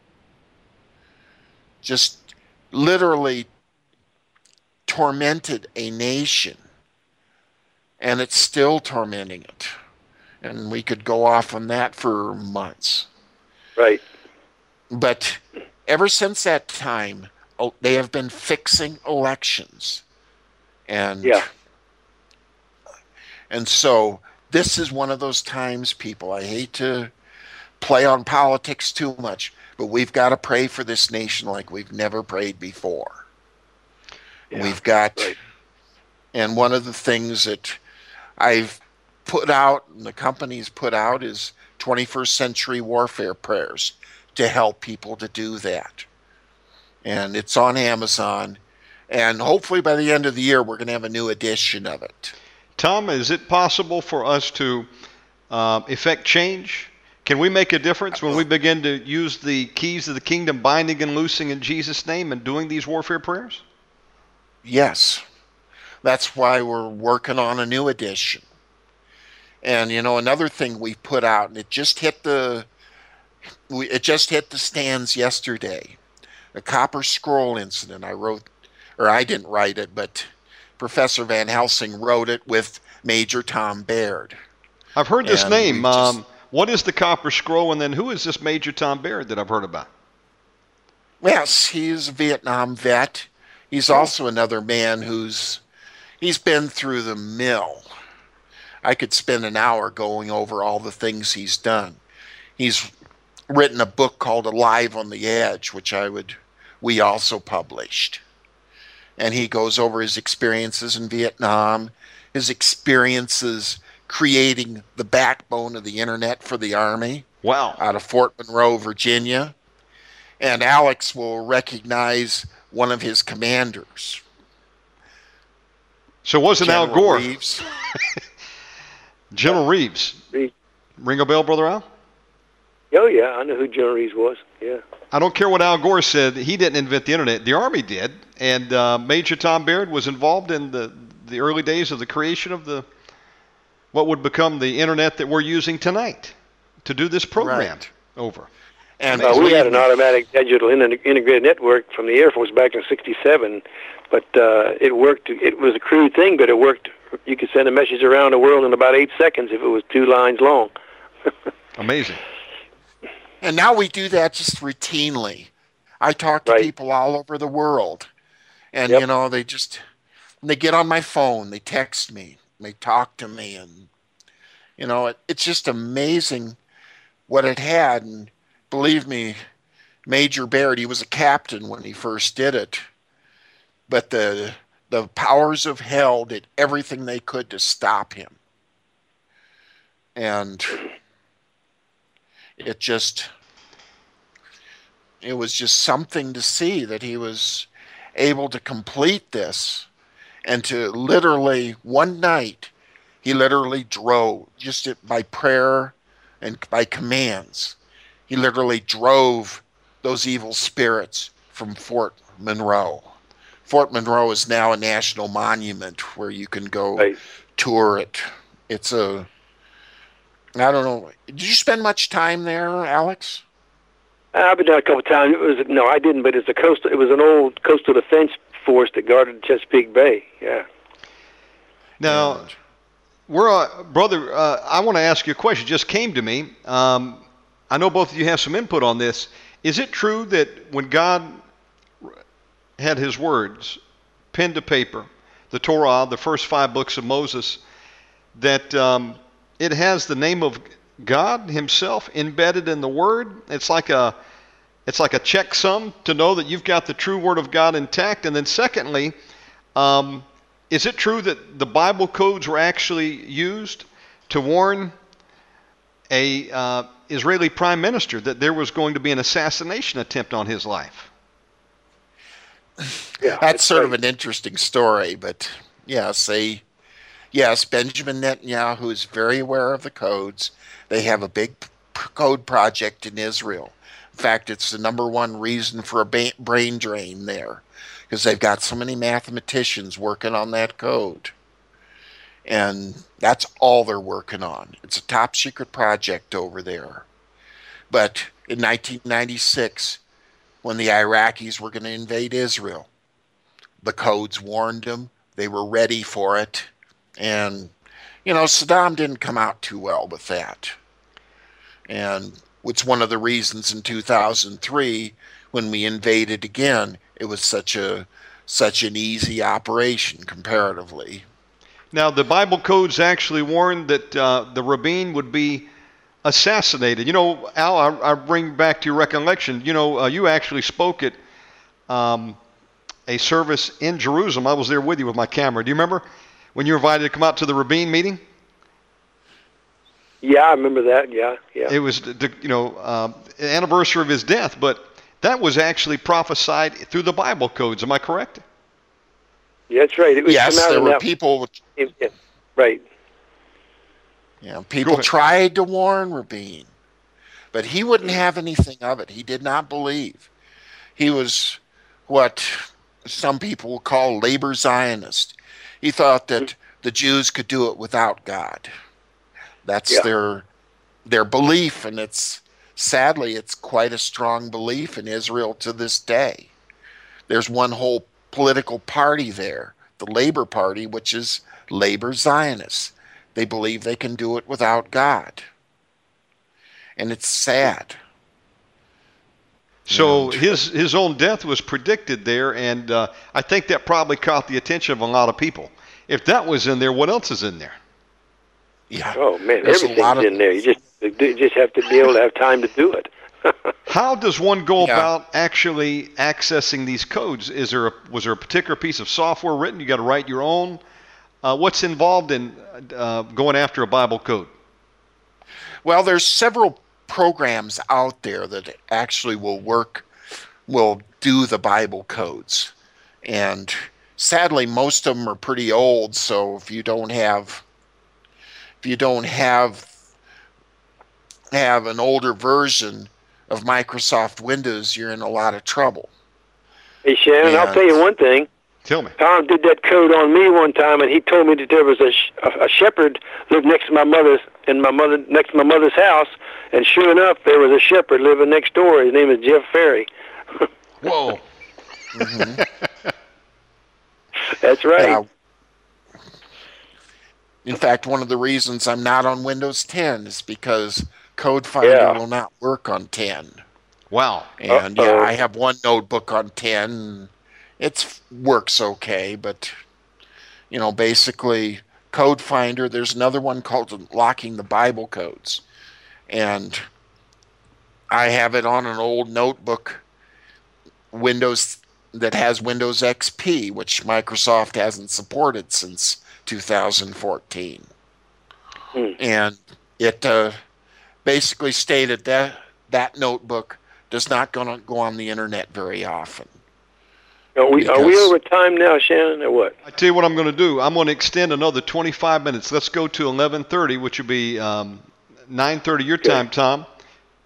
[SPEAKER 5] Just literally tormented a nation, and it's still tormenting it. And we could go off on that for months.
[SPEAKER 4] Right.
[SPEAKER 5] But ever since that time, they have been fixing elections. And
[SPEAKER 4] Yeah.
[SPEAKER 5] And so this is one of those times, people, I hate to play on politics too much, but we've got to pray for this nation like we've never prayed before.
[SPEAKER 4] Yeah.
[SPEAKER 5] We've got,
[SPEAKER 4] Right.
[SPEAKER 5] and one of the things that I've put out and the company's put out is 21st Century Warfare Prayers to help people to do that. And it's on Amazon. And hopefully by the end of the year, we're going to have a new edition of it.
[SPEAKER 3] Tom, is it possible for us to effect change? Can we make a difference when we begin to use the keys of the kingdom, binding and loosing in Jesus' name and doing these warfare prayers?
[SPEAKER 5] Yes. That's why we're working on a new edition. And, you know, another thing we put out, and it just hit the stands yesterday, the Copper Scroll incident. I didn't write it, but Professor Van Helsing wrote it with Major Tom Baird.
[SPEAKER 3] I've heard this
[SPEAKER 5] And
[SPEAKER 3] name.
[SPEAKER 5] we just-
[SPEAKER 3] What is the Copper Scroll, and then who is this Major Tom Baird that I've heard about?
[SPEAKER 5] Yes, he's a Vietnam vet. He's also another man he's been through the mill. I could spend an hour going over all the things he's done. He's written a book called Alive on the Edge, which we also published. And he goes over his experiences in Vietnam, his experiences creating the backbone of the internet for the Army.
[SPEAKER 3] Wow.
[SPEAKER 5] Out of Fort Monroe, Virginia. And Alex will recognize one of his commanders.
[SPEAKER 3] So it wasn't Al
[SPEAKER 5] General
[SPEAKER 3] Gore.
[SPEAKER 5] Reeves.
[SPEAKER 3] General Reeves.
[SPEAKER 4] Reeves.
[SPEAKER 3] Ring a bell, Brother Al?
[SPEAKER 4] Oh, yeah, I know who General Reeves was. Yeah.
[SPEAKER 3] I don't care what Al Gore said. He didn't invent the internet. The Army did. And Major Tom Baird was involved in the early days of the creation of what would become the internet that we're using tonight to do this program
[SPEAKER 5] Right.
[SPEAKER 3] over.
[SPEAKER 5] And
[SPEAKER 4] We had an
[SPEAKER 5] believe me,
[SPEAKER 4] automatic digital integrated network from the Air Force back in '67, but it worked. It was a crude thing, but it worked. You could send a message around the world in about 8 seconds if it was 2 lines long.
[SPEAKER 3] Amazing.
[SPEAKER 5] And now we do that just routinely. I talk to
[SPEAKER 4] Right.
[SPEAKER 5] people all over the world. And,
[SPEAKER 4] Yep.
[SPEAKER 5] you know, they get on my phone, they text me, they talk to me. And, you know, it's just amazing what it had. And believe me, Major Baird, he was a captain when he first did it. But the powers of hell did everything they could to stop him. And it was just something to see that he was able to complete this, and to literally one night he literally drove just by prayer and by commands. He literally drove those evil spirits from Fort Monroe. Fort Monroe is now a national monument where you can go tour it. It's I don't know. Did you spend much time there, Alex?
[SPEAKER 4] I've been there a couple of times. No, I didn't, but it was an old coastal defense force that guarded Chesapeake Bay. Yeah.
[SPEAKER 3] Now, brother, I want to ask you a question. It just came to me. I know both of you have some input on this. Is it true that when God had his words, pen to paper, the Torah, the first 5 books of Moses, that it has the name of God himself embedded in the word? It's like a checksum to know that you've got the true word of God intact. And then secondly, is it true that the Bible codes were actually used to warn a Israeli prime minister that there was going to be an assassination attempt on his life?
[SPEAKER 5] Yeah, that's sort of an interesting story, but yes, Benjamin Netanyahu is very aware of the codes. They have a big code project in Israel. In fact, it's the #1 reason for a brain drain there, because they've got so many mathematicians working on that code. And that's all they're working on. It's a top secret project over there. But in 1996, when the Iraqis were going to invade Israel, the codes warned them. They were ready for it. And, Saddam didn't come out too well with that. And it's one of the reasons in 2003, when we invaded again, it was such an easy operation comparatively.
[SPEAKER 3] Now, the Bible codes actually warned that the Rabin would be assassinated. Al, I bring back to your recollection, you actually spoke at a service in Jerusalem. I was there with you with my camera. Do you remember when you were invited to come out to the Rabin meeting?
[SPEAKER 4] Yeah, I remember that. Yeah.
[SPEAKER 3] It was the anniversary of his death, but that was actually prophesied through the Bible codes. Am I correct?
[SPEAKER 4] Yeah, that's right. It was
[SPEAKER 5] yes, there were people.
[SPEAKER 4] Right.
[SPEAKER 5] Yeah, people tried to warn Rabin, but he wouldn't have anything of it. He did not believe. He was what some people call labor Zionist. He thought that the Jews could do it without God. That's their belief, and sadly it's quite a strong belief in Israel to this day. There's one whole political party there, the Labor Party, which is labor Zionists. They believe they can do it without God. And it's sad.
[SPEAKER 3] So his own death was predicted there, and I think that probably caught the attention of a lot of people. If that was in there, what else is in there?
[SPEAKER 5] Yeah.
[SPEAKER 4] Oh, man, everything's in there. You just have to be able to have time to do it.
[SPEAKER 3] How does one go about actually accessing these codes? Was there a particular piece of software written? You got to write your own? What's involved in going after a Bible code?
[SPEAKER 5] Well, there's several programs out there that actually will do the Bible codes. And sadly, most of them are pretty old, so if you don't have an older version of Microsoft Windows, you're in a lot of trouble.
[SPEAKER 4] Hey, Shannon, I'll tell you one thing.
[SPEAKER 3] Tell me.
[SPEAKER 4] Tom did that code on me one time, and he told me that there was a shepherd lived next to my mother's house, and sure enough, there was a shepherd living next door. His name is Jeff Ferry.
[SPEAKER 3] Whoa.
[SPEAKER 4] That's right.
[SPEAKER 5] In fact, one of the reasons I'm not on Windows 10 is because CodeFinder will not work on 10.
[SPEAKER 3] Wow.
[SPEAKER 5] And I have one notebook on 10. It works okay, but basically CodeFinder, there's another one called Unlocking the Bible Codes. And I have it on an old notebook, Windows, that has Windows XP, which Microsoft hasn't supported since 2014. And it basically stated that notebook does not go on the internet very often.
[SPEAKER 4] Are we over time now, Shannon, or what?
[SPEAKER 3] I tell you what I'm going to do. I'm going to extend another 25 minutes. Let's go to 11:30, which will be 9:30 your time, Tom.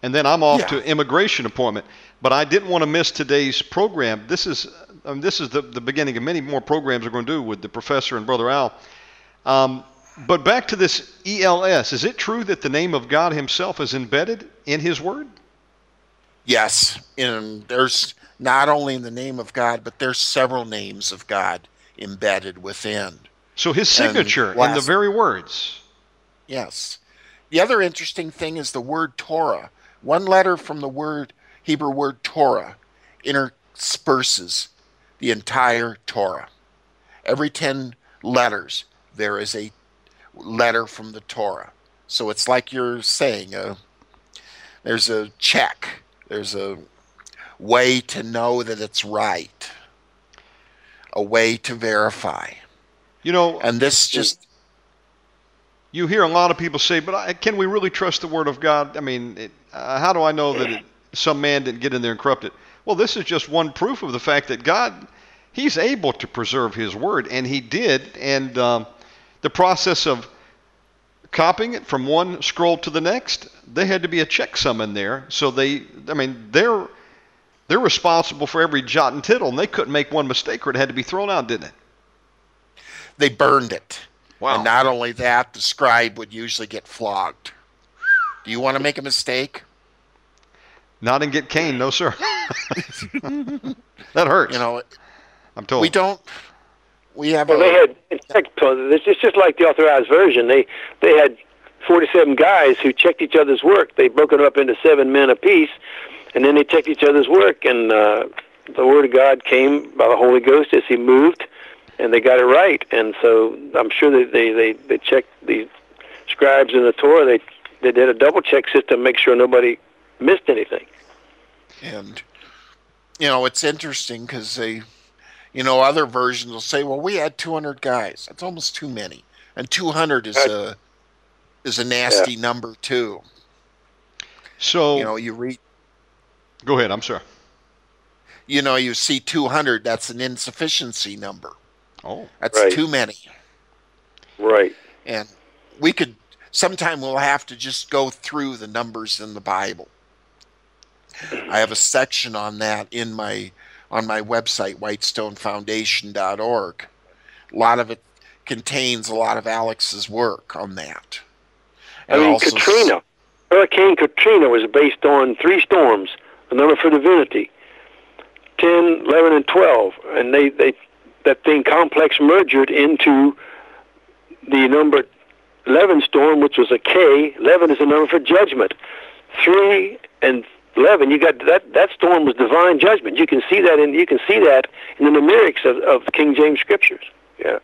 [SPEAKER 3] and then I'm off
[SPEAKER 5] Yeah.
[SPEAKER 3] to immigration appointment. But I didn't want to miss today's program. This is the beginning of many more programs we're going to do with the professor and Brother Al. But back to this ELS. Is it true that the name of God himself is embedded in his word?
[SPEAKER 5] Yes, and there's not only the name of God, but there's several names of God embedded within.
[SPEAKER 3] So his signature in the very words.
[SPEAKER 5] Yes. The other interesting thing is the word Torah. One letter from the Hebrew word Torah intersperses the entire Torah. Every 10 letters, there is a letter from the Torah. So it's like you're saying, there's a check. There's a way to know that it's right. A way to verify.
[SPEAKER 3] You know,
[SPEAKER 5] and this just...
[SPEAKER 3] You hear a lot of people say, but can we really trust the Word of God? I mean, how do I know that some man didn't get in there and corrupt it? Well, this is just one proof of the fact that God, he's able to preserve his Word, and he did. And the process of copying it from one scroll to the next, there had to be a checksum in there. So they're responsible for every jot and tittle, and they couldn't make one mistake or it had to be thrown out, didn't it?
[SPEAKER 5] They burned it.
[SPEAKER 3] Wow.
[SPEAKER 5] And not only that, the scribe would usually get flogged. Do you want to make a mistake?
[SPEAKER 3] Not and get caned, no sir. That hurts.
[SPEAKER 5] You know,
[SPEAKER 3] I'm told.
[SPEAKER 5] We have
[SPEAKER 4] Well, they had, in fact, it's just like the authorized version. They had 47 guys who checked each other's work. They broke it up into 7 men apiece, and then they checked each other's work, and the Word of God came by the Holy Ghost as he moved, and they got it right. And so I'm sure that they checked the scribes in the Torah. They did a double check system to make sure nobody missed anything.
[SPEAKER 5] And, you know, it's interesting because other versions will say, well, we had 200 guys. That's almost too many. And 200 is a nasty number, too.
[SPEAKER 3] So,
[SPEAKER 5] you read...
[SPEAKER 3] Go ahead, I'm sorry.
[SPEAKER 5] You see 200, that's an insufficiency number.
[SPEAKER 3] Oh.
[SPEAKER 5] That's
[SPEAKER 4] right.
[SPEAKER 5] Too many.
[SPEAKER 4] Right.
[SPEAKER 5] And sometime we'll have to just go through the numbers in the Bible. I have a section on that on my website, whitestonefoundation.org. A lot of it contains a lot of Alex's work on that. And
[SPEAKER 4] Katrina. Hurricane Katrina was based on 3 storms, the number for divinity, 10, 11, and 12. And that thing complex merged into the number 11 storm, which was a K. 11 is the number for judgment. 3 and 11, you got that storm was divine judgment. You can see that in the numerics of the King James scriptures. Yeah.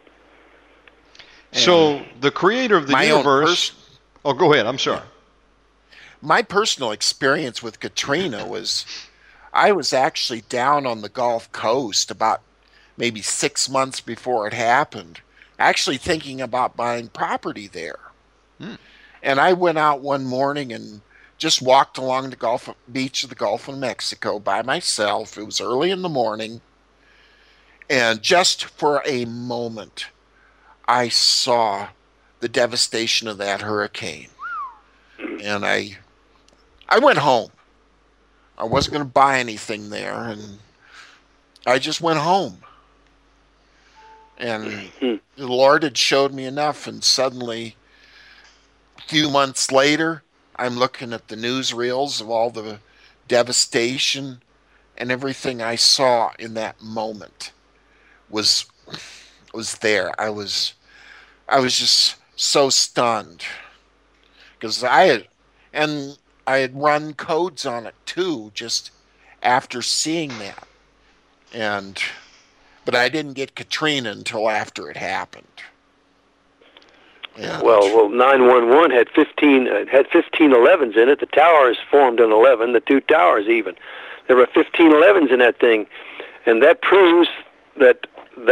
[SPEAKER 3] So the creator of the universe. Oh, go ahead. I'm sorry.
[SPEAKER 5] My personal experience with Katrina was, I was actually down on the Gulf Coast about maybe 6 months before it happened, actually thinking about buying property there. And I went out one morning and just walked along the beach of the Gulf of Mexico by myself. It was early in the morning. And just for a moment, I saw the devastation of that hurricane. And I went home. I wasn't going to buy anything there. And I just went home. And the Lord had showed me enough. And suddenly, a few months later, I'm looking at the newsreels of all the devastation, and everything I saw in that moment was there. I was just so stunned because I had run codes on it too, just after seeing that, but I didn't get Katrina until after it happened. Yeah.
[SPEAKER 4] Well, 911 had 15 11s in it. The towers formed an 11, the 2 towers even. There were 15 11s in that thing, and that proves that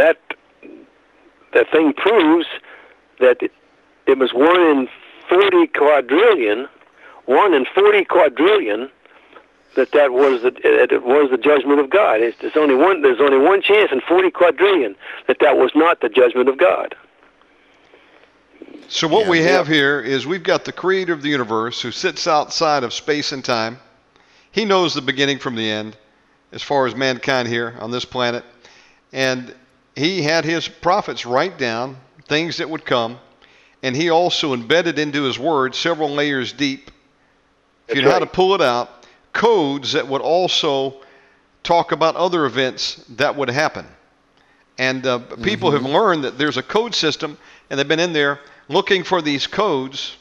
[SPEAKER 4] thing proves that it was 1 in 40 quadrillion, 1 in 40 quadrillion. That was the judgment of God. There's only one chance in 40 quadrillion that was not the judgment of God.
[SPEAKER 3] So what we
[SPEAKER 5] And-
[SPEAKER 3] have here is we've got the creator of the universe who sits outside of space and time. He knows the beginning from the end as far as mankind here on this planet. And he had his prophets write down things that would come. And he also embedded into his word several layers deep, if you know how to pull it out, codes that would also talk about other events that would happen. And people have learned that there's a code system, and they've been in there looking for these codes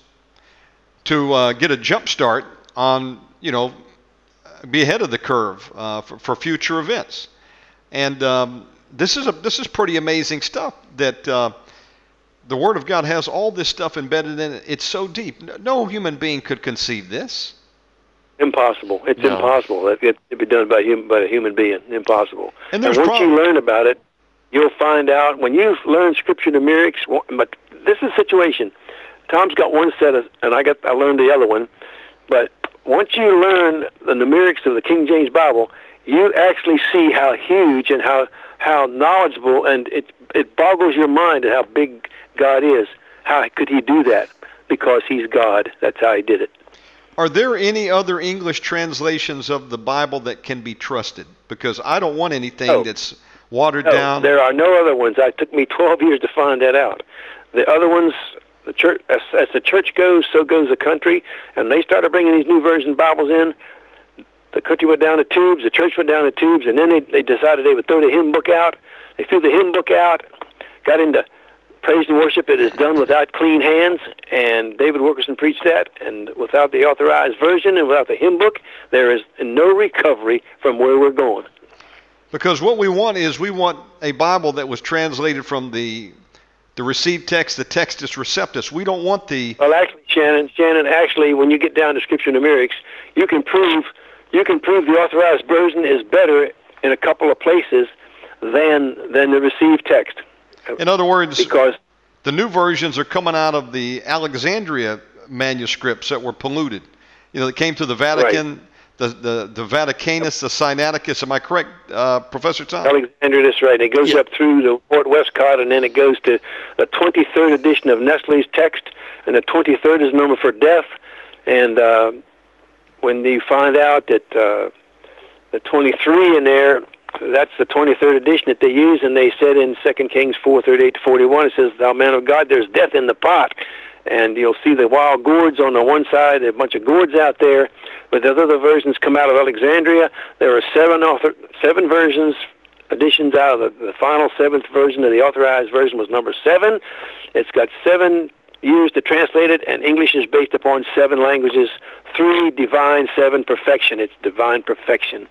[SPEAKER 3] to get a jump start on, be ahead of the curve for future events. And this is pretty amazing stuff that the Word of God has all this stuff embedded in it. It's so deep. No human being could conceive this.
[SPEAKER 4] Impossible. It's impossible. It to be done by a human being. Impossible.
[SPEAKER 3] And there's
[SPEAKER 4] once you learn about it, you'll find out when you learn Scripture numerics. But this is a situation. Tom's got one set of, and I learned the other one. But once you learn the numerics of the King James Bible, you actually see how huge and how knowledgeable, and it boggles your mind at how big God is. How could he do that? Because he's God. That's how he did it.
[SPEAKER 3] Are there any other English translations of the Bible that can be trusted? Because I don't want anything that's watered down.
[SPEAKER 4] There are no other ones. It took me 12 years to find that out. The other ones, the church, as the church goes, so goes the country. And they started bringing these new version Bibles in. The country went down the tubes. The church went down the tubes. And then they decided they would throw the hymn book out. They threw the hymn book out, got into praise and worship. It is done without clean hands, and David Wilkerson preached that. And without the authorized version and without the hymn book, there is no recovery from where we're going.
[SPEAKER 3] Because what we want is a Bible that was translated from the received text, the Textus Receptus. We don't want the...
[SPEAKER 4] Well, actually, Shannon, actually, when you get down to Scripture numerics, you can prove the authorized version is better in a couple of places than the received text.
[SPEAKER 3] In other words,
[SPEAKER 4] because
[SPEAKER 3] the new versions are coming out of the Alexandria manuscripts that were polluted. That came to the Vatican, right. the Vaticanus, the Sinaiticus. Am I correct, Professor Tom?
[SPEAKER 4] Alexandria, that's right. It goes up through the Fort Westcott, and then it goes to the 23rd edition of Nestle's text, and the 23rd is number for death. And when you find out that the 23 in there, that's the 23rd edition that they use, and they said in 2 Kings 4:38-41, it says, "Thou man of God, there's death in the pot." And you'll see the wild gourds on the one side, a bunch of gourds out there. But the other versions come out of Alexandria. There are seven versions, editions out of the final seventh version of the authorized version was number 7. It's got 7 years to translate it, and English is based upon 7 languages, 3 divine, 7 perfection. It's divine perfection.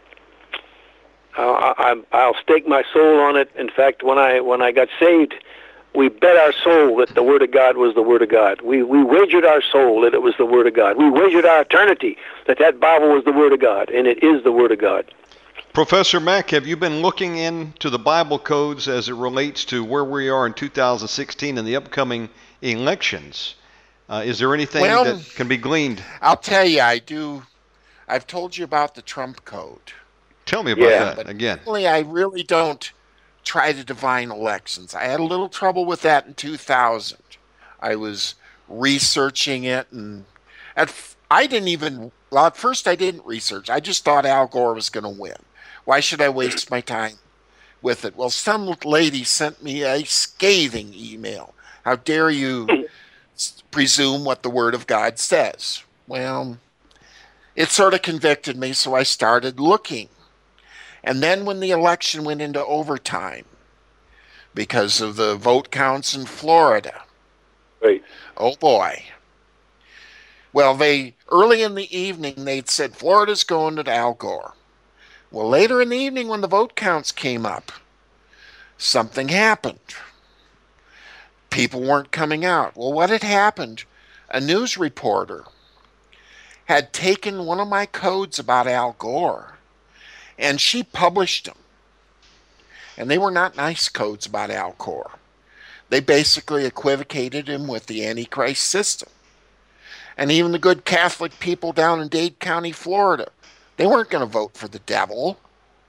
[SPEAKER 4] I'll stake my soul on it. In fact, when I got saved, we bet our soul that the Word of God was the Word of God. We wagered our soul that it was the Word of God. We wagered our eternity that Bible was the Word of God, and it is the Word of God.
[SPEAKER 3] Professor Mack, have you been looking into the Bible codes as it relates to where we are in 2016 and the upcoming elections? Is there anything that can be gleaned?
[SPEAKER 5] I'll tell you, I do. I've told you about the Trump code.
[SPEAKER 3] Tell me about that again.
[SPEAKER 5] I really don't try to divine elections. I had a little trouble with that in 2000. I was researching it, and at first I didn't research. I just thought Al Gore was going to win. Why should I waste my time with it? Well, some lady sent me a scathing email. How dare you presume what the Word of God says? Well, it sort of convicted me, so I started looking. And then when the election went into overtime, because of the vote counts in Florida,
[SPEAKER 4] right.
[SPEAKER 5] Oh boy. Well, early in the evening, they'd said Florida's going to Al Gore. Well, later in the evening when the vote counts came up, something happened. People weren't coming out. Well, what had happened? A news reporter had taken one of my codes about Al Gore, and she published them. And they were not nice codes about Al Gore. They basically equivocated him with the Antichrist system. And even the good Catholic people down in Dade County, Florida, they weren't going to vote for the devil.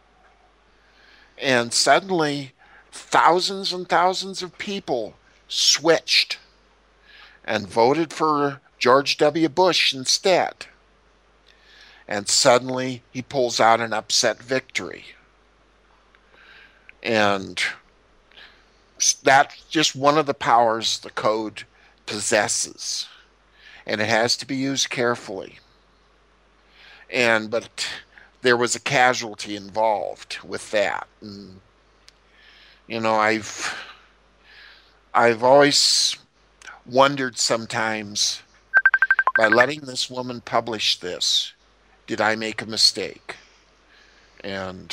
[SPEAKER 5] And suddenly, thousands and thousands of people switched. and voted for George W. Bush instead. And suddenly he pulls out an upset victory. And that's just one of the powers the code possesses. And it has to be used carefully. But there was a casualty involved with that. And, I've always wondered sometimes, by letting this woman publish this, did I make a mistake? And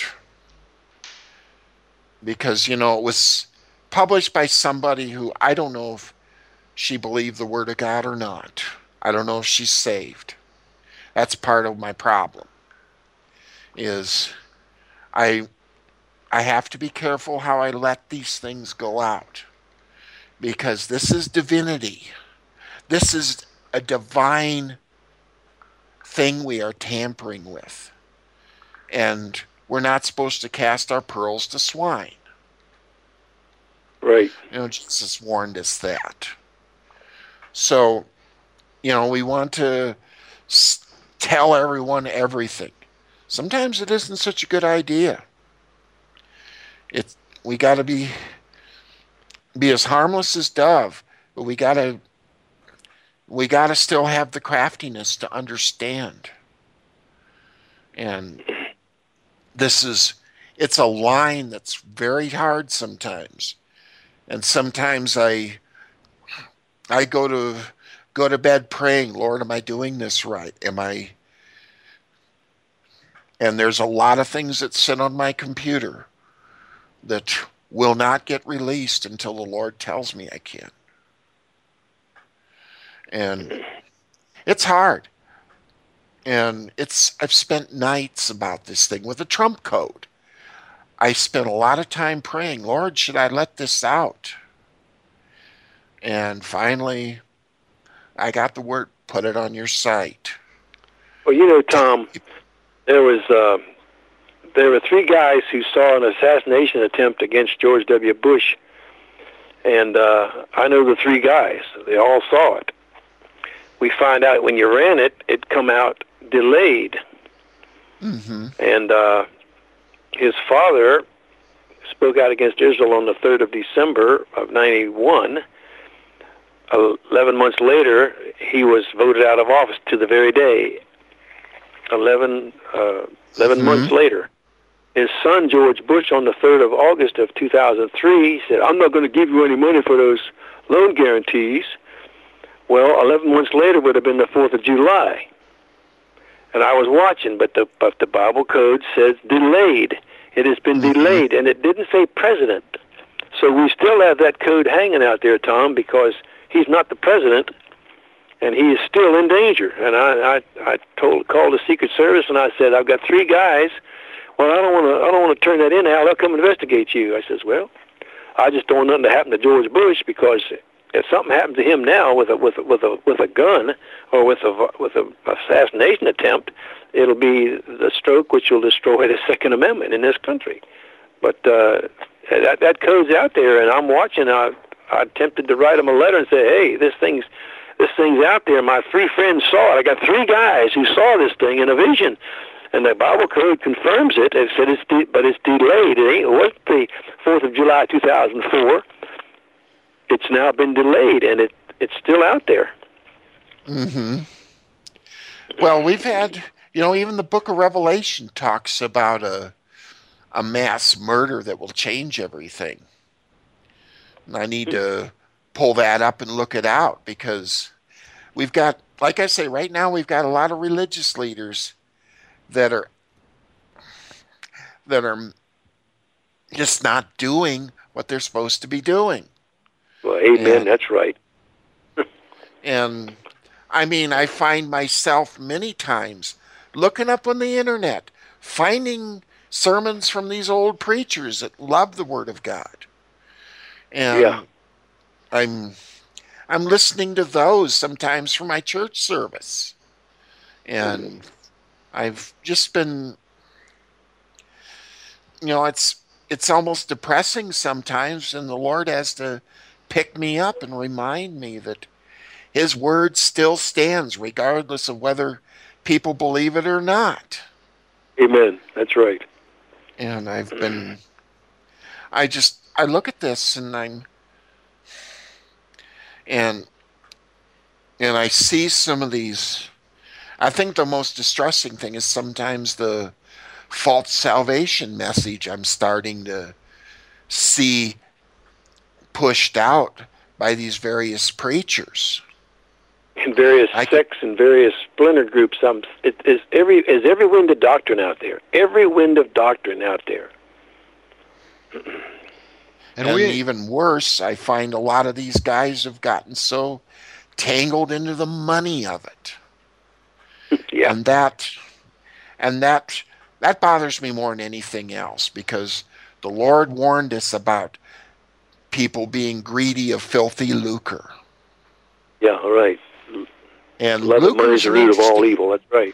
[SPEAKER 5] because, it was published by somebody who I don't know if she believed the Word of God or not. I don't know if she's saved. That's part of my problem, is I have to be careful how I let these things go out, because this is divinity. This is a divine thing we are tampering with. And we're not supposed to cast our pearls to swine.
[SPEAKER 4] Right.
[SPEAKER 5] Jesus warned us that. So, we want to tell everyone everything. Sometimes it isn't such a good idea. We got to be as harmless as dove, but we got to still have the craftiness to understand. And it's a line that's very hard sometimes. And sometimes I go to bed praying, Lord, am I doing this right? And there's a lot of things that sit on my computer that will not get released until the Lord tells me I can. And it's hard. And I've spent nights about this thing with the Trump code. I spent a lot of time praying, Lord, should I let this out? And finally, I got the word, put it on your site.
[SPEAKER 4] Well, Tom, there were 3 guys who saw an assassination attempt against George W. Bush. And I know the 3 guys. They all saw it. We find out when you ran it, it come out delayed.
[SPEAKER 5] Mm-hmm.
[SPEAKER 4] And his father spoke out against Israel on the 3rd of December of 91. 11 months later, he was voted out of office to the very day. 11 months later. His son, George Bush, on the 3rd of August of 2003, said, I'm not going to give you any money for those loan guarantees. Well, 11 months later would have been the 4th of July. And I was watching, but the Bible code says delayed. It has been delayed, and it didn't say president. So we still have that code hanging out there, Tom, because he's not the president, and he is still in danger. And I called the Secret Service, and I said, I've got 3 guys. Well, I don't want to turn that in, Al. They'll come investigate you. I says, well, I just don't want nothing to happen to George Bush, because if something happens to him now with a gun or with a assassination attempt, it'll be the stroke which will destroy the Second Amendment in this country. But that code's out there, and I'm watching. I attempted to write him a letter and say, hey, this thing's out there. My 3 friends saw it. I got 3 guys who saw this thing in a vision. And the Bible code confirms it. It said but it's delayed. It wasn't the 4th of July 2004. It's now been delayed, and it's still out there.
[SPEAKER 5] Mm-hmm. Well, we've had, even the book of Revelation talks about a mass murder that will change everything. And I need to pull that up and look it out, because we've got, like I say, right now we've got a lot of religious leaders that are just not doing what they're supposed to be doing.
[SPEAKER 4] Well, amen, that's right.
[SPEAKER 5] And I find myself many times looking up on the internet, finding sermons from these old preachers that love the Word of God. And
[SPEAKER 4] yeah.
[SPEAKER 5] I'm listening to those sometimes for my church service. And I've just been, it's almost depressing sometimes, and the Lord has to pick me up and remind me that His word still stands regardless of whether people believe it or not.
[SPEAKER 4] Amen. That's right.
[SPEAKER 5] And I look at this and I see some of these. I think the most distressing thing is sometimes the false salvation message I'm starting to see pushed out by these various preachers.
[SPEAKER 4] In various sects and various splinter groups, it is every wind of doctrine out there. Every wind of doctrine out there.
[SPEAKER 5] And even worse, I find a lot of these guys have gotten so tangled into the money of it.
[SPEAKER 4] Yeah.
[SPEAKER 5] And that bothers me more than anything else, because the Lord warned us about people being greedy of filthy lucre.
[SPEAKER 4] Yeah, all right.
[SPEAKER 5] And
[SPEAKER 4] love of money is the root of all evil. That's right.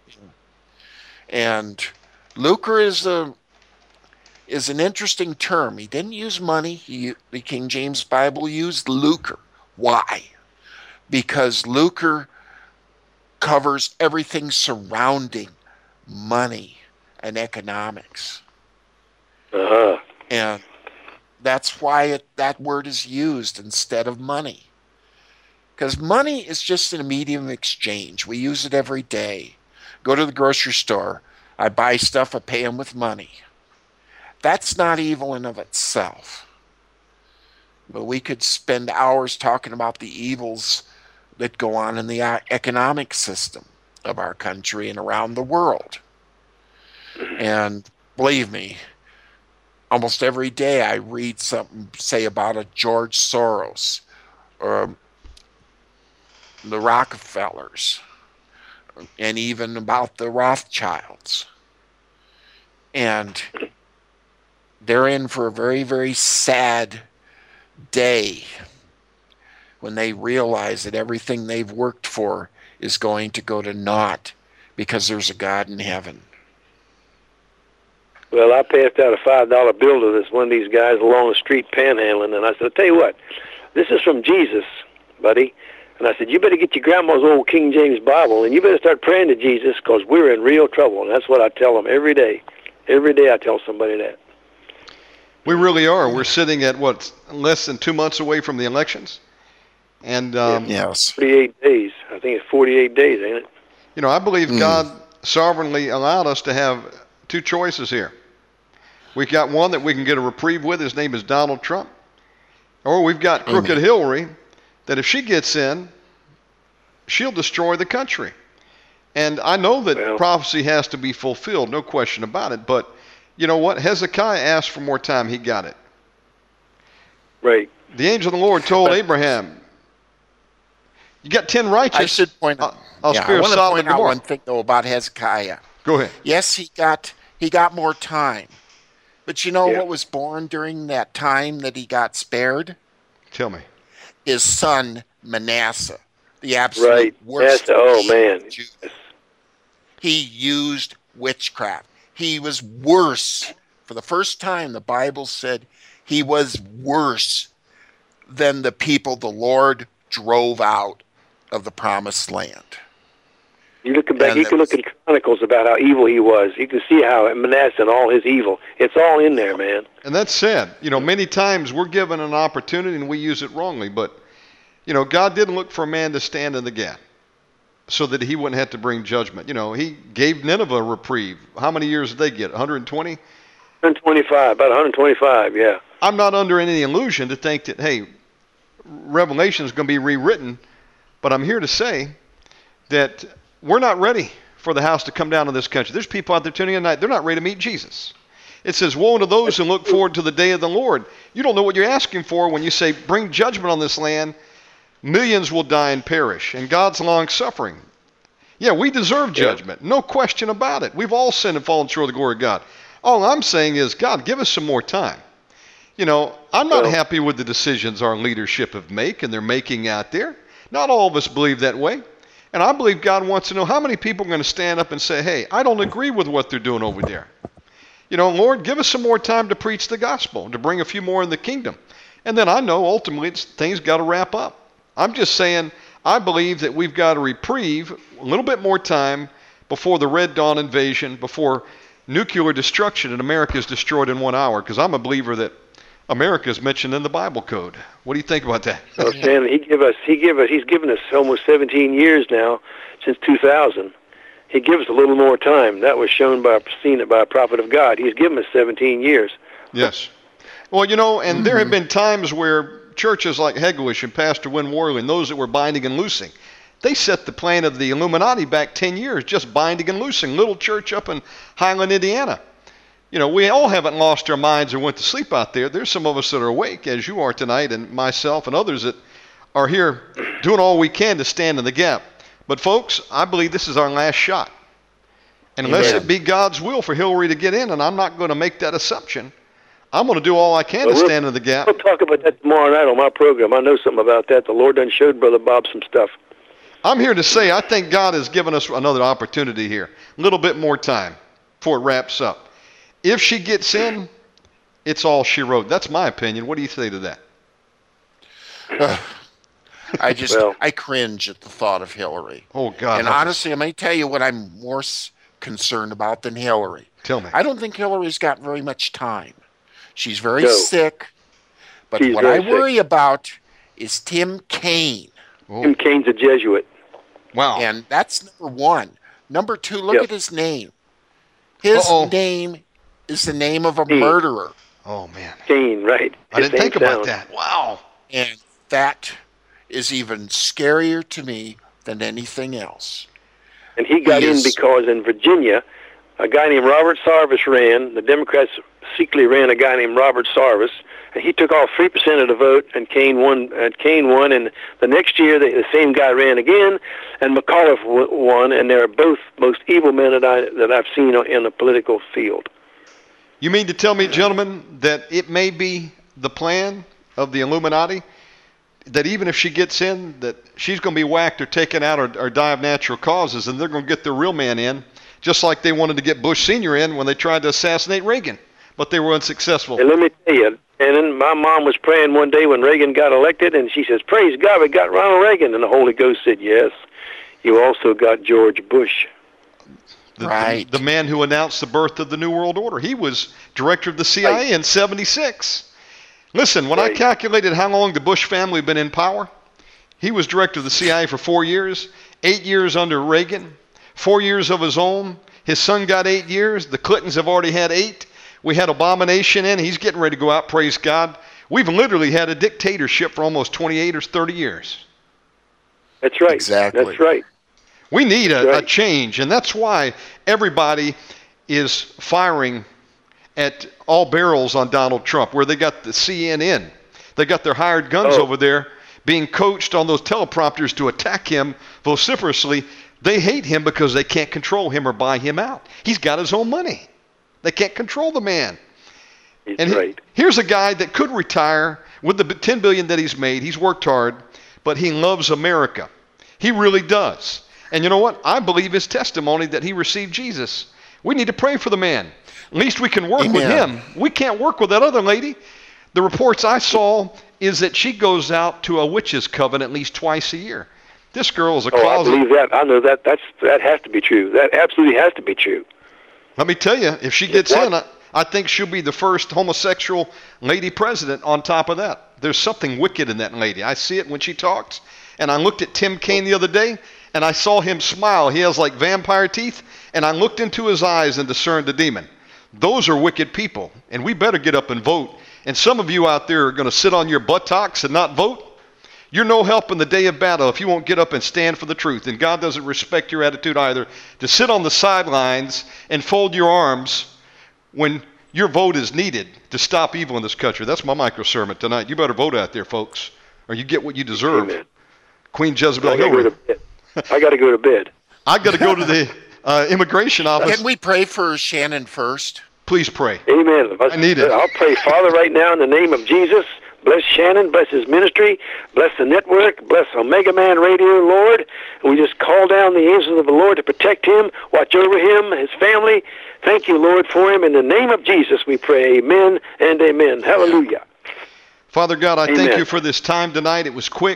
[SPEAKER 5] And lucre is an interesting term. He didn't use money. The King James Bible used lucre. Why? Because lucre covers everything surrounding money and economics.
[SPEAKER 4] Uh-huh.
[SPEAKER 5] And that's why that word is used instead of money. Because money is just a medium of exchange. We use it every day. Go to the grocery store. I buy stuff, I pay them with money. That's not evil in of itself. But we could spend hours talking about the evils that go on in the economic system of our country and around the world. And believe me, almost every day I read something, say, about a George Soros or the Rockefellers, and even about the Rothschilds. And they're in for a very, very sad day when they realize that everything they've worked for is going to go to naught because there's a God in heaven.
[SPEAKER 4] Well, I passed out a $5 bill to one of these guys along the street panhandling, and I said, I'll tell you what, this is from Jesus, buddy. And I said, you better get your grandma's old King James Bible, and you better start praying to Jesus, because we're in real trouble. And that's what I tell them every day. Every day I tell somebody that.
[SPEAKER 3] We really are. We're sitting at, less than 2 months away from the elections? And
[SPEAKER 5] yes.
[SPEAKER 4] 48 days. I think it's 48 days, ain't it?
[SPEAKER 3] I believe God sovereignly allowed us to have two choices here. We've got one that we can get a reprieve with. His name is Donald Trump. Or we've got Crooked Hillary, that if she gets in, she'll destroy the country. And I know that prophecy has to be fulfilled, no question about it. But you know what? Hezekiah asked for more time. He got it.
[SPEAKER 4] Right.
[SPEAKER 3] The angel of the Lord told Abraham, you got 10 righteous.
[SPEAKER 5] I should point out.
[SPEAKER 3] I'll spare Sodom and Gomorrah.
[SPEAKER 5] One thing, though, about Hezekiah.
[SPEAKER 3] Go ahead.
[SPEAKER 5] Yes, he got more time. But you know what was born during that time that he got spared?
[SPEAKER 3] Tell me.
[SPEAKER 5] His son Manasseh, the absolute worst.
[SPEAKER 4] Oh man,
[SPEAKER 5] he used witchcraft. He was worse. For the first time, the Bible said he was worse than the people the Lord drove out of the promised land.
[SPEAKER 4] You look back. You can look in Chronicles about how evil he was. You can see how Manasseh and all his evil. It's all in there, man.
[SPEAKER 3] And that's sad. Many times we're given an opportunity and we use it wrongly. But, God didn't look for a man to stand in the gap so that he wouldn't have to bring judgment. He gave Nineveh a reprieve. How many years did they get? 120?
[SPEAKER 4] 125, about 125, yeah.
[SPEAKER 3] I'm not under any illusion to think that, hey, Revelation is going to be rewritten. But I'm here to say that we're not ready for the house to come down to this country. There's people out there tuning in tonight. They're not ready to meet Jesus. It says, woe to those who look forward to the day of the Lord. You don't know what you're asking for when you say, bring judgment on this land. Millions will die and perish. And God's long-suffering. Yeah, we deserve judgment. No question about it. We've all sinned and fallen short of the glory of God. All I'm saying is, God, give us some more time. I'm not happy with the decisions our leadership have made and they're making out there. Not all of us believe that way. And I believe God wants to know how many people are going to stand up and say, hey, I don't agree with what they're doing over there. Lord, give us some more time to preach the gospel, to bring a few more in the kingdom. And then I know ultimately things got to wrap up. I'm just saying, I believe that we've got a reprieve, a little bit more time before the Red Dawn invasion, before nuclear destruction and America is destroyed in 1 hour, because I'm a believer that America is mentioned in the Bible code. What do you think about that?
[SPEAKER 4] Well, Stanley, he's given us almost 17 years now, since 2000. He gives us a little more time. That was seen by a prophet of God. He's given us 17 years.
[SPEAKER 3] Yes. Well, you know, and there have been times where churches like Hegewisch and Pastor Win Worley and those that were binding and loosing, they set the plan of the Illuminati back 10 years, just binding and loosing. Little church up in Highland, Indiana. You know, we all haven't lost our minds or went to sleep out there. There's some of us that are awake, as you are tonight, and myself and others that are here doing all we can to stand in the gap. But, folks, I believe this is our last shot. And unless it be God's will for Hillary to get in, and I'm not going to make that assumption, I'm going to do all I can to stand in the gap.
[SPEAKER 4] We'll talk about that tomorrow night on my program. I know something about that. The Lord done showed Brother Bob some stuff.
[SPEAKER 3] I'm here to say I think God has given us another opportunity here. A little bit more time before it wraps up. If she gets in, it's all she wrote. That's my opinion. What do you say to that?
[SPEAKER 5] I cringe at the thought of Hillary.
[SPEAKER 3] Oh, God.
[SPEAKER 5] And honestly, I may tell you what I'm more concerned about than Hillary.
[SPEAKER 3] Tell me.
[SPEAKER 5] I don't think Hillary's got very much time. She's very sick. But
[SPEAKER 4] She's
[SPEAKER 5] what I
[SPEAKER 4] very
[SPEAKER 5] worry about is Tim Kaine.
[SPEAKER 3] Oh.
[SPEAKER 4] Tim Kaine's a Jesuit.
[SPEAKER 3] Wow.
[SPEAKER 5] And that's number one. Number two, look at his name. His name is the name of a murderer.
[SPEAKER 3] Oh, man.
[SPEAKER 4] Kaine, right.
[SPEAKER 3] I didn't think about that. Wow.
[SPEAKER 5] And that is even scarier to me than anything else.
[SPEAKER 4] And he got in because in Virginia, a guy named Robert Sarvis ran. The Democrats secretly ran a guy named Robert Sarvis, and he took off 3% of the vote, and Kaine won. And the next year, the same guy ran again, and McAuliffe won. And they're both most evil men that I've seen in the political field.
[SPEAKER 3] You mean to tell me, gentlemen, that it may be the plan of the Illuminati that even if she gets in, that she's going to be whacked or taken out or die of natural causes, and they're going to get the real man in, just like they wanted to get Bush Sr. in when they tried to assassinate Reagan, but they were unsuccessful.
[SPEAKER 4] And let me tell you, and then my mom was praying one day when Reagan got elected, and she says, "Praise God, we got Ronald Reagan." And the Holy Ghost said, "Yes, you also got George Bush."
[SPEAKER 3] The man who announced the birth of the New World Order. He was director of the CIA in 76. Listen, when I calculated how long the Bush family had been in power, he was director of the CIA for 4 years, 8 years under Reagan, 4 years of his own. His son got 8 years. The Clintons have already had 8. We had Abomination in. He's getting ready to go out, praise God. We've literally had a dictatorship for almost 28 or 30 years.
[SPEAKER 4] That's right.
[SPEAKER 5] Exactly.
[SPEAKER 4] That's right.
[SPEAKER 3] We need a change, and that's why everybody is firing at all barrels on Donald Trump, where they got the CNN. They got their hired guns over there being coached on those teleprompters to attack him vociferously. They hate him because they can't control him or buy him out. He's got his own money. They can't control the man. Here's a guy that could retire with the $10 billion that he's made. He's worked hard, but he loves America. He really does. And you know what? I believe his testimony that he received Jesus. We need to pray for the man. At least we can work with him. We can't work with that other lady. The reports I saw is that she goes out to a witch's coven at least twice a year. This girl is a closet.
[SPEAKER 4] I believe that. I know that. That has to be true. That absolutely has to be true.
[SPEAKER 3] Let me tell you, if she gets in, I think she'll be the first homosexual lady president on top of that. There's something wicked in that lady. I see it when she talks. And I looked at Tim Kaine the other day, and I saw him smile. He has like vampire teeth. And I looked into his eyes and discerned a demon. Those are wicked people. And we better get up and vote. And some of you out there are going to sit on your buttocks and not vote. You're no help in the day of battle if you won't get up and stand for the truth. And God doesn't respect your attitude either, to sit on the sidelines and fold your arms when your vote is needed to stop evil in this country. That's my micro sermon tonight. You better vote out there, folks, or you get what you deserve.
[SPEAKER 4] Amen.
[SPEAKER 3] Queen Jezebel Hillary.
[SPEAKER 4] I got to go to bed.
[SPEAKER 3] I got to go to the immigration office.
[SPEAKER 5] Can we pray for Shannon first?
[SPEAKER 3] Please pray.
[SPEAKER 4] Amen.
[SPEAKER 3] I need it.
[SPEAKER 4] I'll pray, Father, right now in the name of Jesus. Bless Shannon, bless his ministry, bless the network, bless Omega Man Radio, Lord. And we just call down the angels of the Lord to protect him, watch over him, his family. Thank you, Lord, for him. In the name of Jesus, we pray. Amen and amen. Hallelujah.
[SPEAKER 3] Father God, I thank you for this time tonight. It was quick.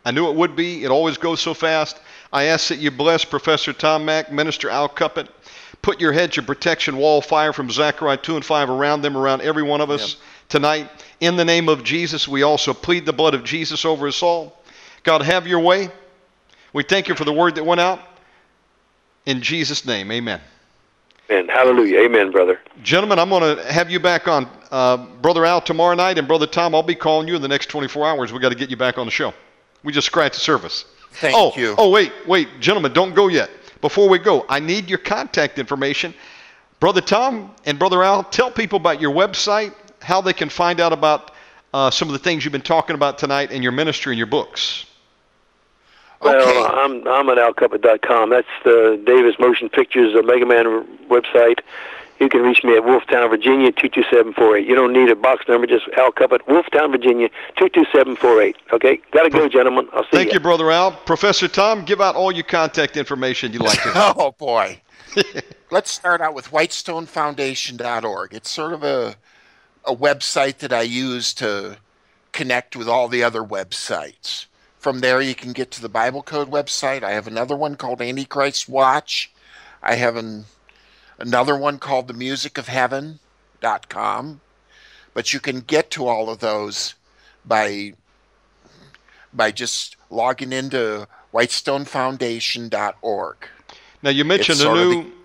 [SPEAKER 3] I knew it would be. It always goes so fast. I ask that you bless Professor Tom Mack, Minister Al Cuppett. Put your hedge of protection, wall of fire from Zechariah 2 and 5 around them, around every one of us tonight. In the name of Jesus, we also plead the blood of Jesus over us all. God, have your way. We thank you for the word that went out. In Jesus' name, amen.
[SPEAKER 4] And hallelujah. Amen, brother.
[SPEAKER 3] Gentlemen, I'm going to have you back on. Brother Al tomorrow night, and Brother Tom, I'll be calling you in the next 24 hours. We got to get you back on the show. We just scratched the surface.
[SPEAKER 5] Thank you.
[SPEAKER 3] Oh, wait, gentlemen, don't go yet. Before we go, I need your contact information. Brother Tom and Brother Al, tell people about your website, how they can find out about some of the things you've been talking about tonight in your ministry and your books.
[SPEAKER 4] Well,
[SPEAKER 5] Okay.
[SPEAKER 4] I'm at alcuppet.com. That's the Davis Motion Pictures Mega Man website. You can reach me at Wolftown, Virginia, 22748. You don't need a box number, just Al Cuppet, Wolftown, Virginia, 22748. Okay? Got to go, gentlemen. I'll see you.
[SPEAKER 3] Thank you, Brother Al. Professor Tom, give out all your contact information you'd like to.
[SPEAKER 5] Oh, boy. Let's start out with whitestonefoundation.org. It's sort of a website that I use to connect with all the other websites. From there, you can get to the Bible Code website. I have another one called Antichrist Watch. I have another one called themusicofheaven.com. But you can get to all of those by just logging into whitestonefoundation.org.
[SPEAKER 3] Now, you mentioned
[SPEAKER 5] It's
[SPEAKER 3] a
[SPEAKER 5] sort of
[SPEAKER 3] new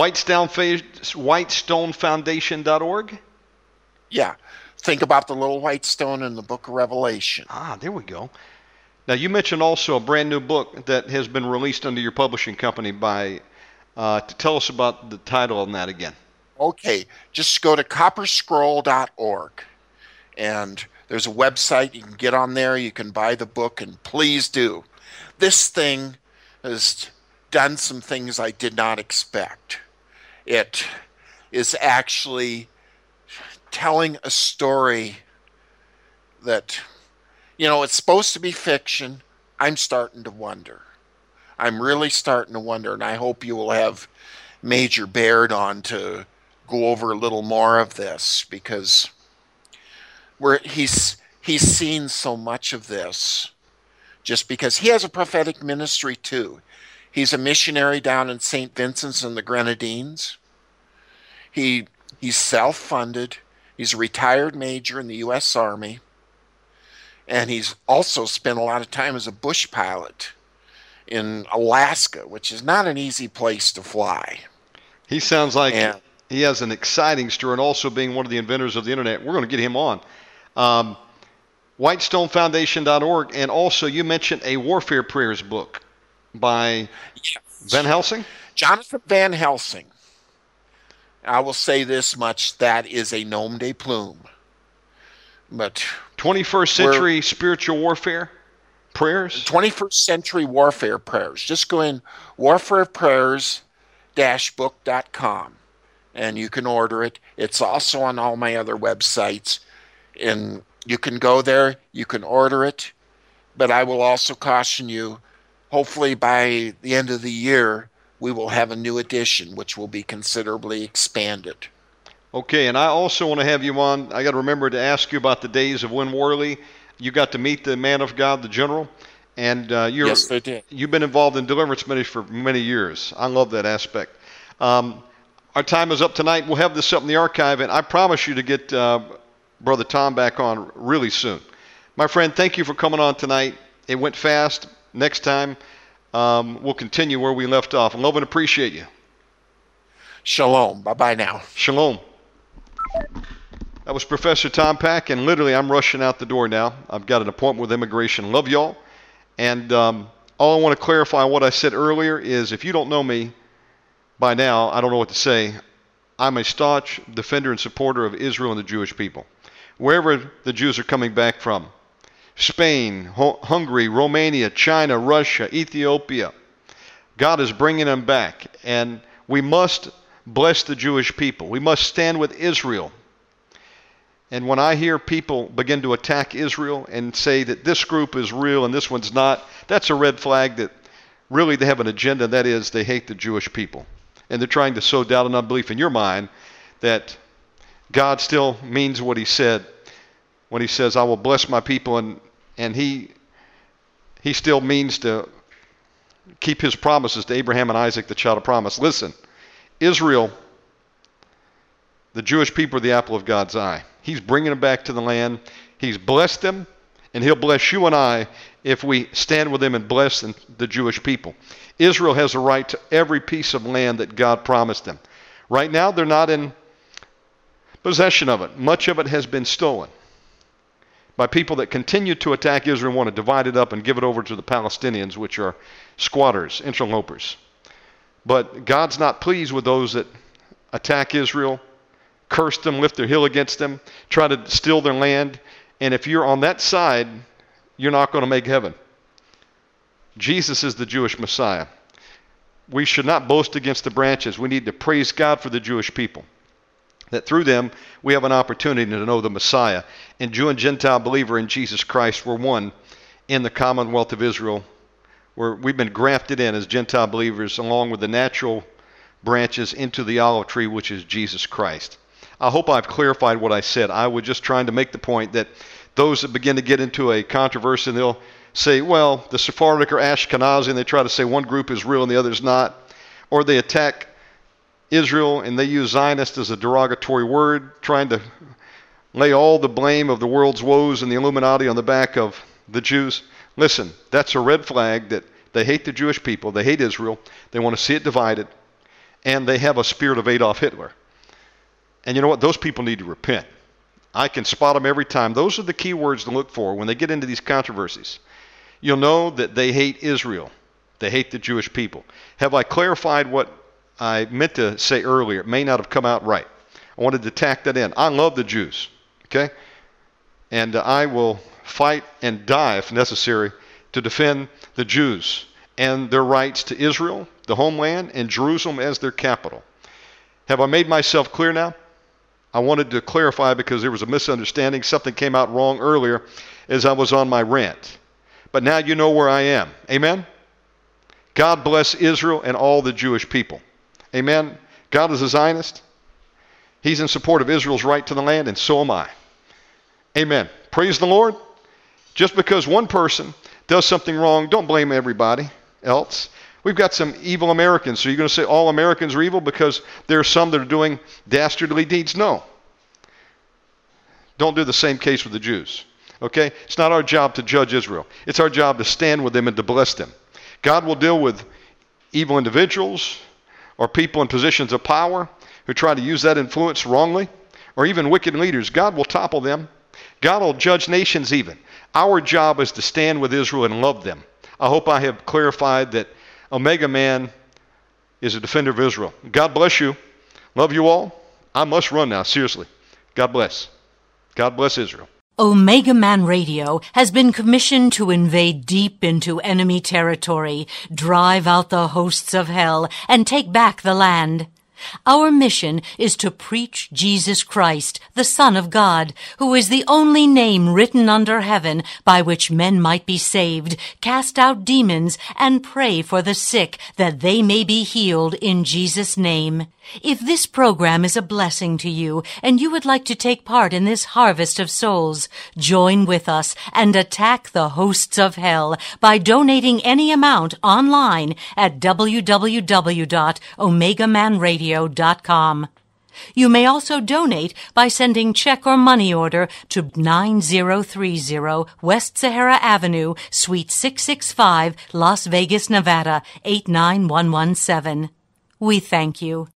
[SPEAKER 3] whitestonefoundation.org?
[SPEAKER 5] Yeah. Think about the little white stone in the book of Revelation.
[SPEAKER 3] Ah, there we go. Now, you mentioned also a brand new book that has been released under your publishing company by, to tell us about the title on that again.
[SPEAKER 5] Okay, just go to copperscroll.org, and there's a website. You can get on there. You can buy the book, and please do. This thing has done some things I did not expect. It is actually telling a story that, it's supposed to be fiction. I'm starting to wonder. I'm really starting to wonder, and I hope you will have Major Baird on to go over a little more of this, because he's seen so much of this, just because he has a prophetic ministry too. He's a missionary down in St. Vincent's and the Grenadines. He's self-funded. He's a retired major in the U.S. Army. And he's also spent a lot of time as a bush pilot in Alaska, which is not an easy place to fly.
[SPEAKER 3] He sounds like he has an exciting story, and also being one of the inventors of the internet. We're going to get him on. whitestonefoundation.org, and also you mentioned a Warfare Prayers book by Van Helsing?
[SPEAKER 5] Jonathan Van Helsing. I will say this much, that is a nom de plume. But
[SPEAKER 3] 21st century spiritual warfare prayers?
[SPEAKER 5] 21st century warfare prayers. Just go in warfareprayers-book.com and you can order it. It's also on all my other websites. And you can go there, you can order it. But I will also caution you, hopefully by the end of the year, we will have a new edition, which will be considerably expanded.
[SPEAKER 3] Okay, and I also want to have you on. I got to remember to ask you about the days of Win Worley. You got to meet the man of God, the general, and
[SPEAKER 5] yes, I did.
[SPEAKER 3] You've been involved in deliverance ministry for many years. I love that aspect. Our time is up tonight. We'll have this up in the archive, and I promise you to get Brother Tom back on really soon. My friend, thank you for coming on tonight. It went fast. Next time, we'll continue where we left off. I love and appreciate you.
[SPEAKER 5] Shalom. Bye-bye now.
[SPEAKER 3] Shalom. That was Professor Tom Mack, and literally I'm rushing out the door now. I've got an appointment with immigration. Love y'all. And all I want to clarify what I said earlier is, if you don't know me by now, I don't know what to say. I'm a staunch defender and supporter of Israel and the Jewish people. Wherever the Jews are coming back from, Spain, Hungary, Romania, China, Russia, Ethiopia, God is bringing them back. And we must bless the Jewish people. We must stand with Israel. And when I hear people begin to attack Israel and say that this group is real and this one's not, that's a red flag that really they have an agenda. That is, they hate the Jewish people. And they're trying to sow doubt and unbelief in your mind that God still means what he said when he says, I will bless my people. And he he still means to keep his promises to Abraham and Isaac, the child of promise. Listen, Israel, the Jewish people, are the apple of God's eye. He's bringing them back to the land. He's blessed them, and he'll bless you and I if we stand with him and bless the Jewish people. Israel has a right to every piece of land that God promised them. Right now, they're not in possession of it. Much of it has been stolen by people that continue to attack Israel and want to divide it up and give it over to the Palestinians, which are squatters, interlopers. But God's not pleased with those that attack Israel, curse them, lift their heel against them, try to steal their land. And if you're on that side, you're not going to make heaven. Jesus is the Jewish Messiah. We should not boast against the branches. We need to praise God for the Jewish people, that through them we have an opportunity to know the Messiah. And Jew and Gentile believer in Jesus Christ were one in the commonwealth of Israel, where we've been grafted in as Gentile believers along with the natural branches into the olive tree, which is Jesus Christ. I hope I've clarified what I said. I was just trying to make the point that those that begin to get into a controversy, and they'll say, well, the Sephardic or Ashkenazi, and they try to say one group is real and the other's not, or they attack Israel and they use Zionist as a derogatory word, trying to lay all the blame of the world's woes and the Illuminati on the back of the Jews. Listen, that's a red flag that they hate the Jewish people, they hate Israel, they want to see it divided, and they have a spirit of Adolf Hitler. And you know what? Those people need to repent. I can spot them every time. Those are the key words to look for when they get into these controversies. You'll know that they hate Israel. They hate the Jewish people. Have I clarified what I meant to say earlier? It may not have come out right. I wanted to tack that in. I love the Jews, okay? And I will fight and die if necessary to defend the Jews and their rights to Israel, the homeland, and Jerusalem as their capital. Have I made myself clear now? I wanted to clarify because there was a misunderstanding. Something came out wrong earlier as I was on my rant. But now you know where I am. Amen? God bless Israel and all the Jewish people. Amen? God is a Zionist. He's in support of Israel's right to the land, and so am I. Amen. Praise the Lord. Just because one person does something wrong, don't blame everybody else. We've got some evil Americans. So you're going to say all Americans are evil because there are some that are doing dastardly deeds? No. Don't do the same case with the Jews. Okay? It's not our job to judge Israel. It's our job to stand with them and to bless them. God will deal with evil individuals or people in positions of power who try to use that influence wrongly, or even wicked leaders. God will topple them. God will judge nations even. Our job is to stand with Israel and love them. I hope I have clarified that Omega Man is a defender of Israel. God bless you. Love you all. I must run now, seriously. God bless. God bless Israel.
[SPEAKER 6] Omega Man Radio has been commissioned to invade deep into enemy territory, drive out the hosts of hell, and take back the land. Our mission is to preach Jesus Christ, the Son of God, who is the only name written under heaven by which men might be saved, cast out demons, and pray for the sick that they may be healed in Jesus' name. If this program is a blessing to you and you would like to take part in this harvest of souls, join with us and attack the hosts of hell by donating any amount online at www.omegamanradio.com. You may also donate by sending check or money order to 9030 West Sahara Avenue, Suite 665, Las Vegas, Nevada, 89117. We thank you.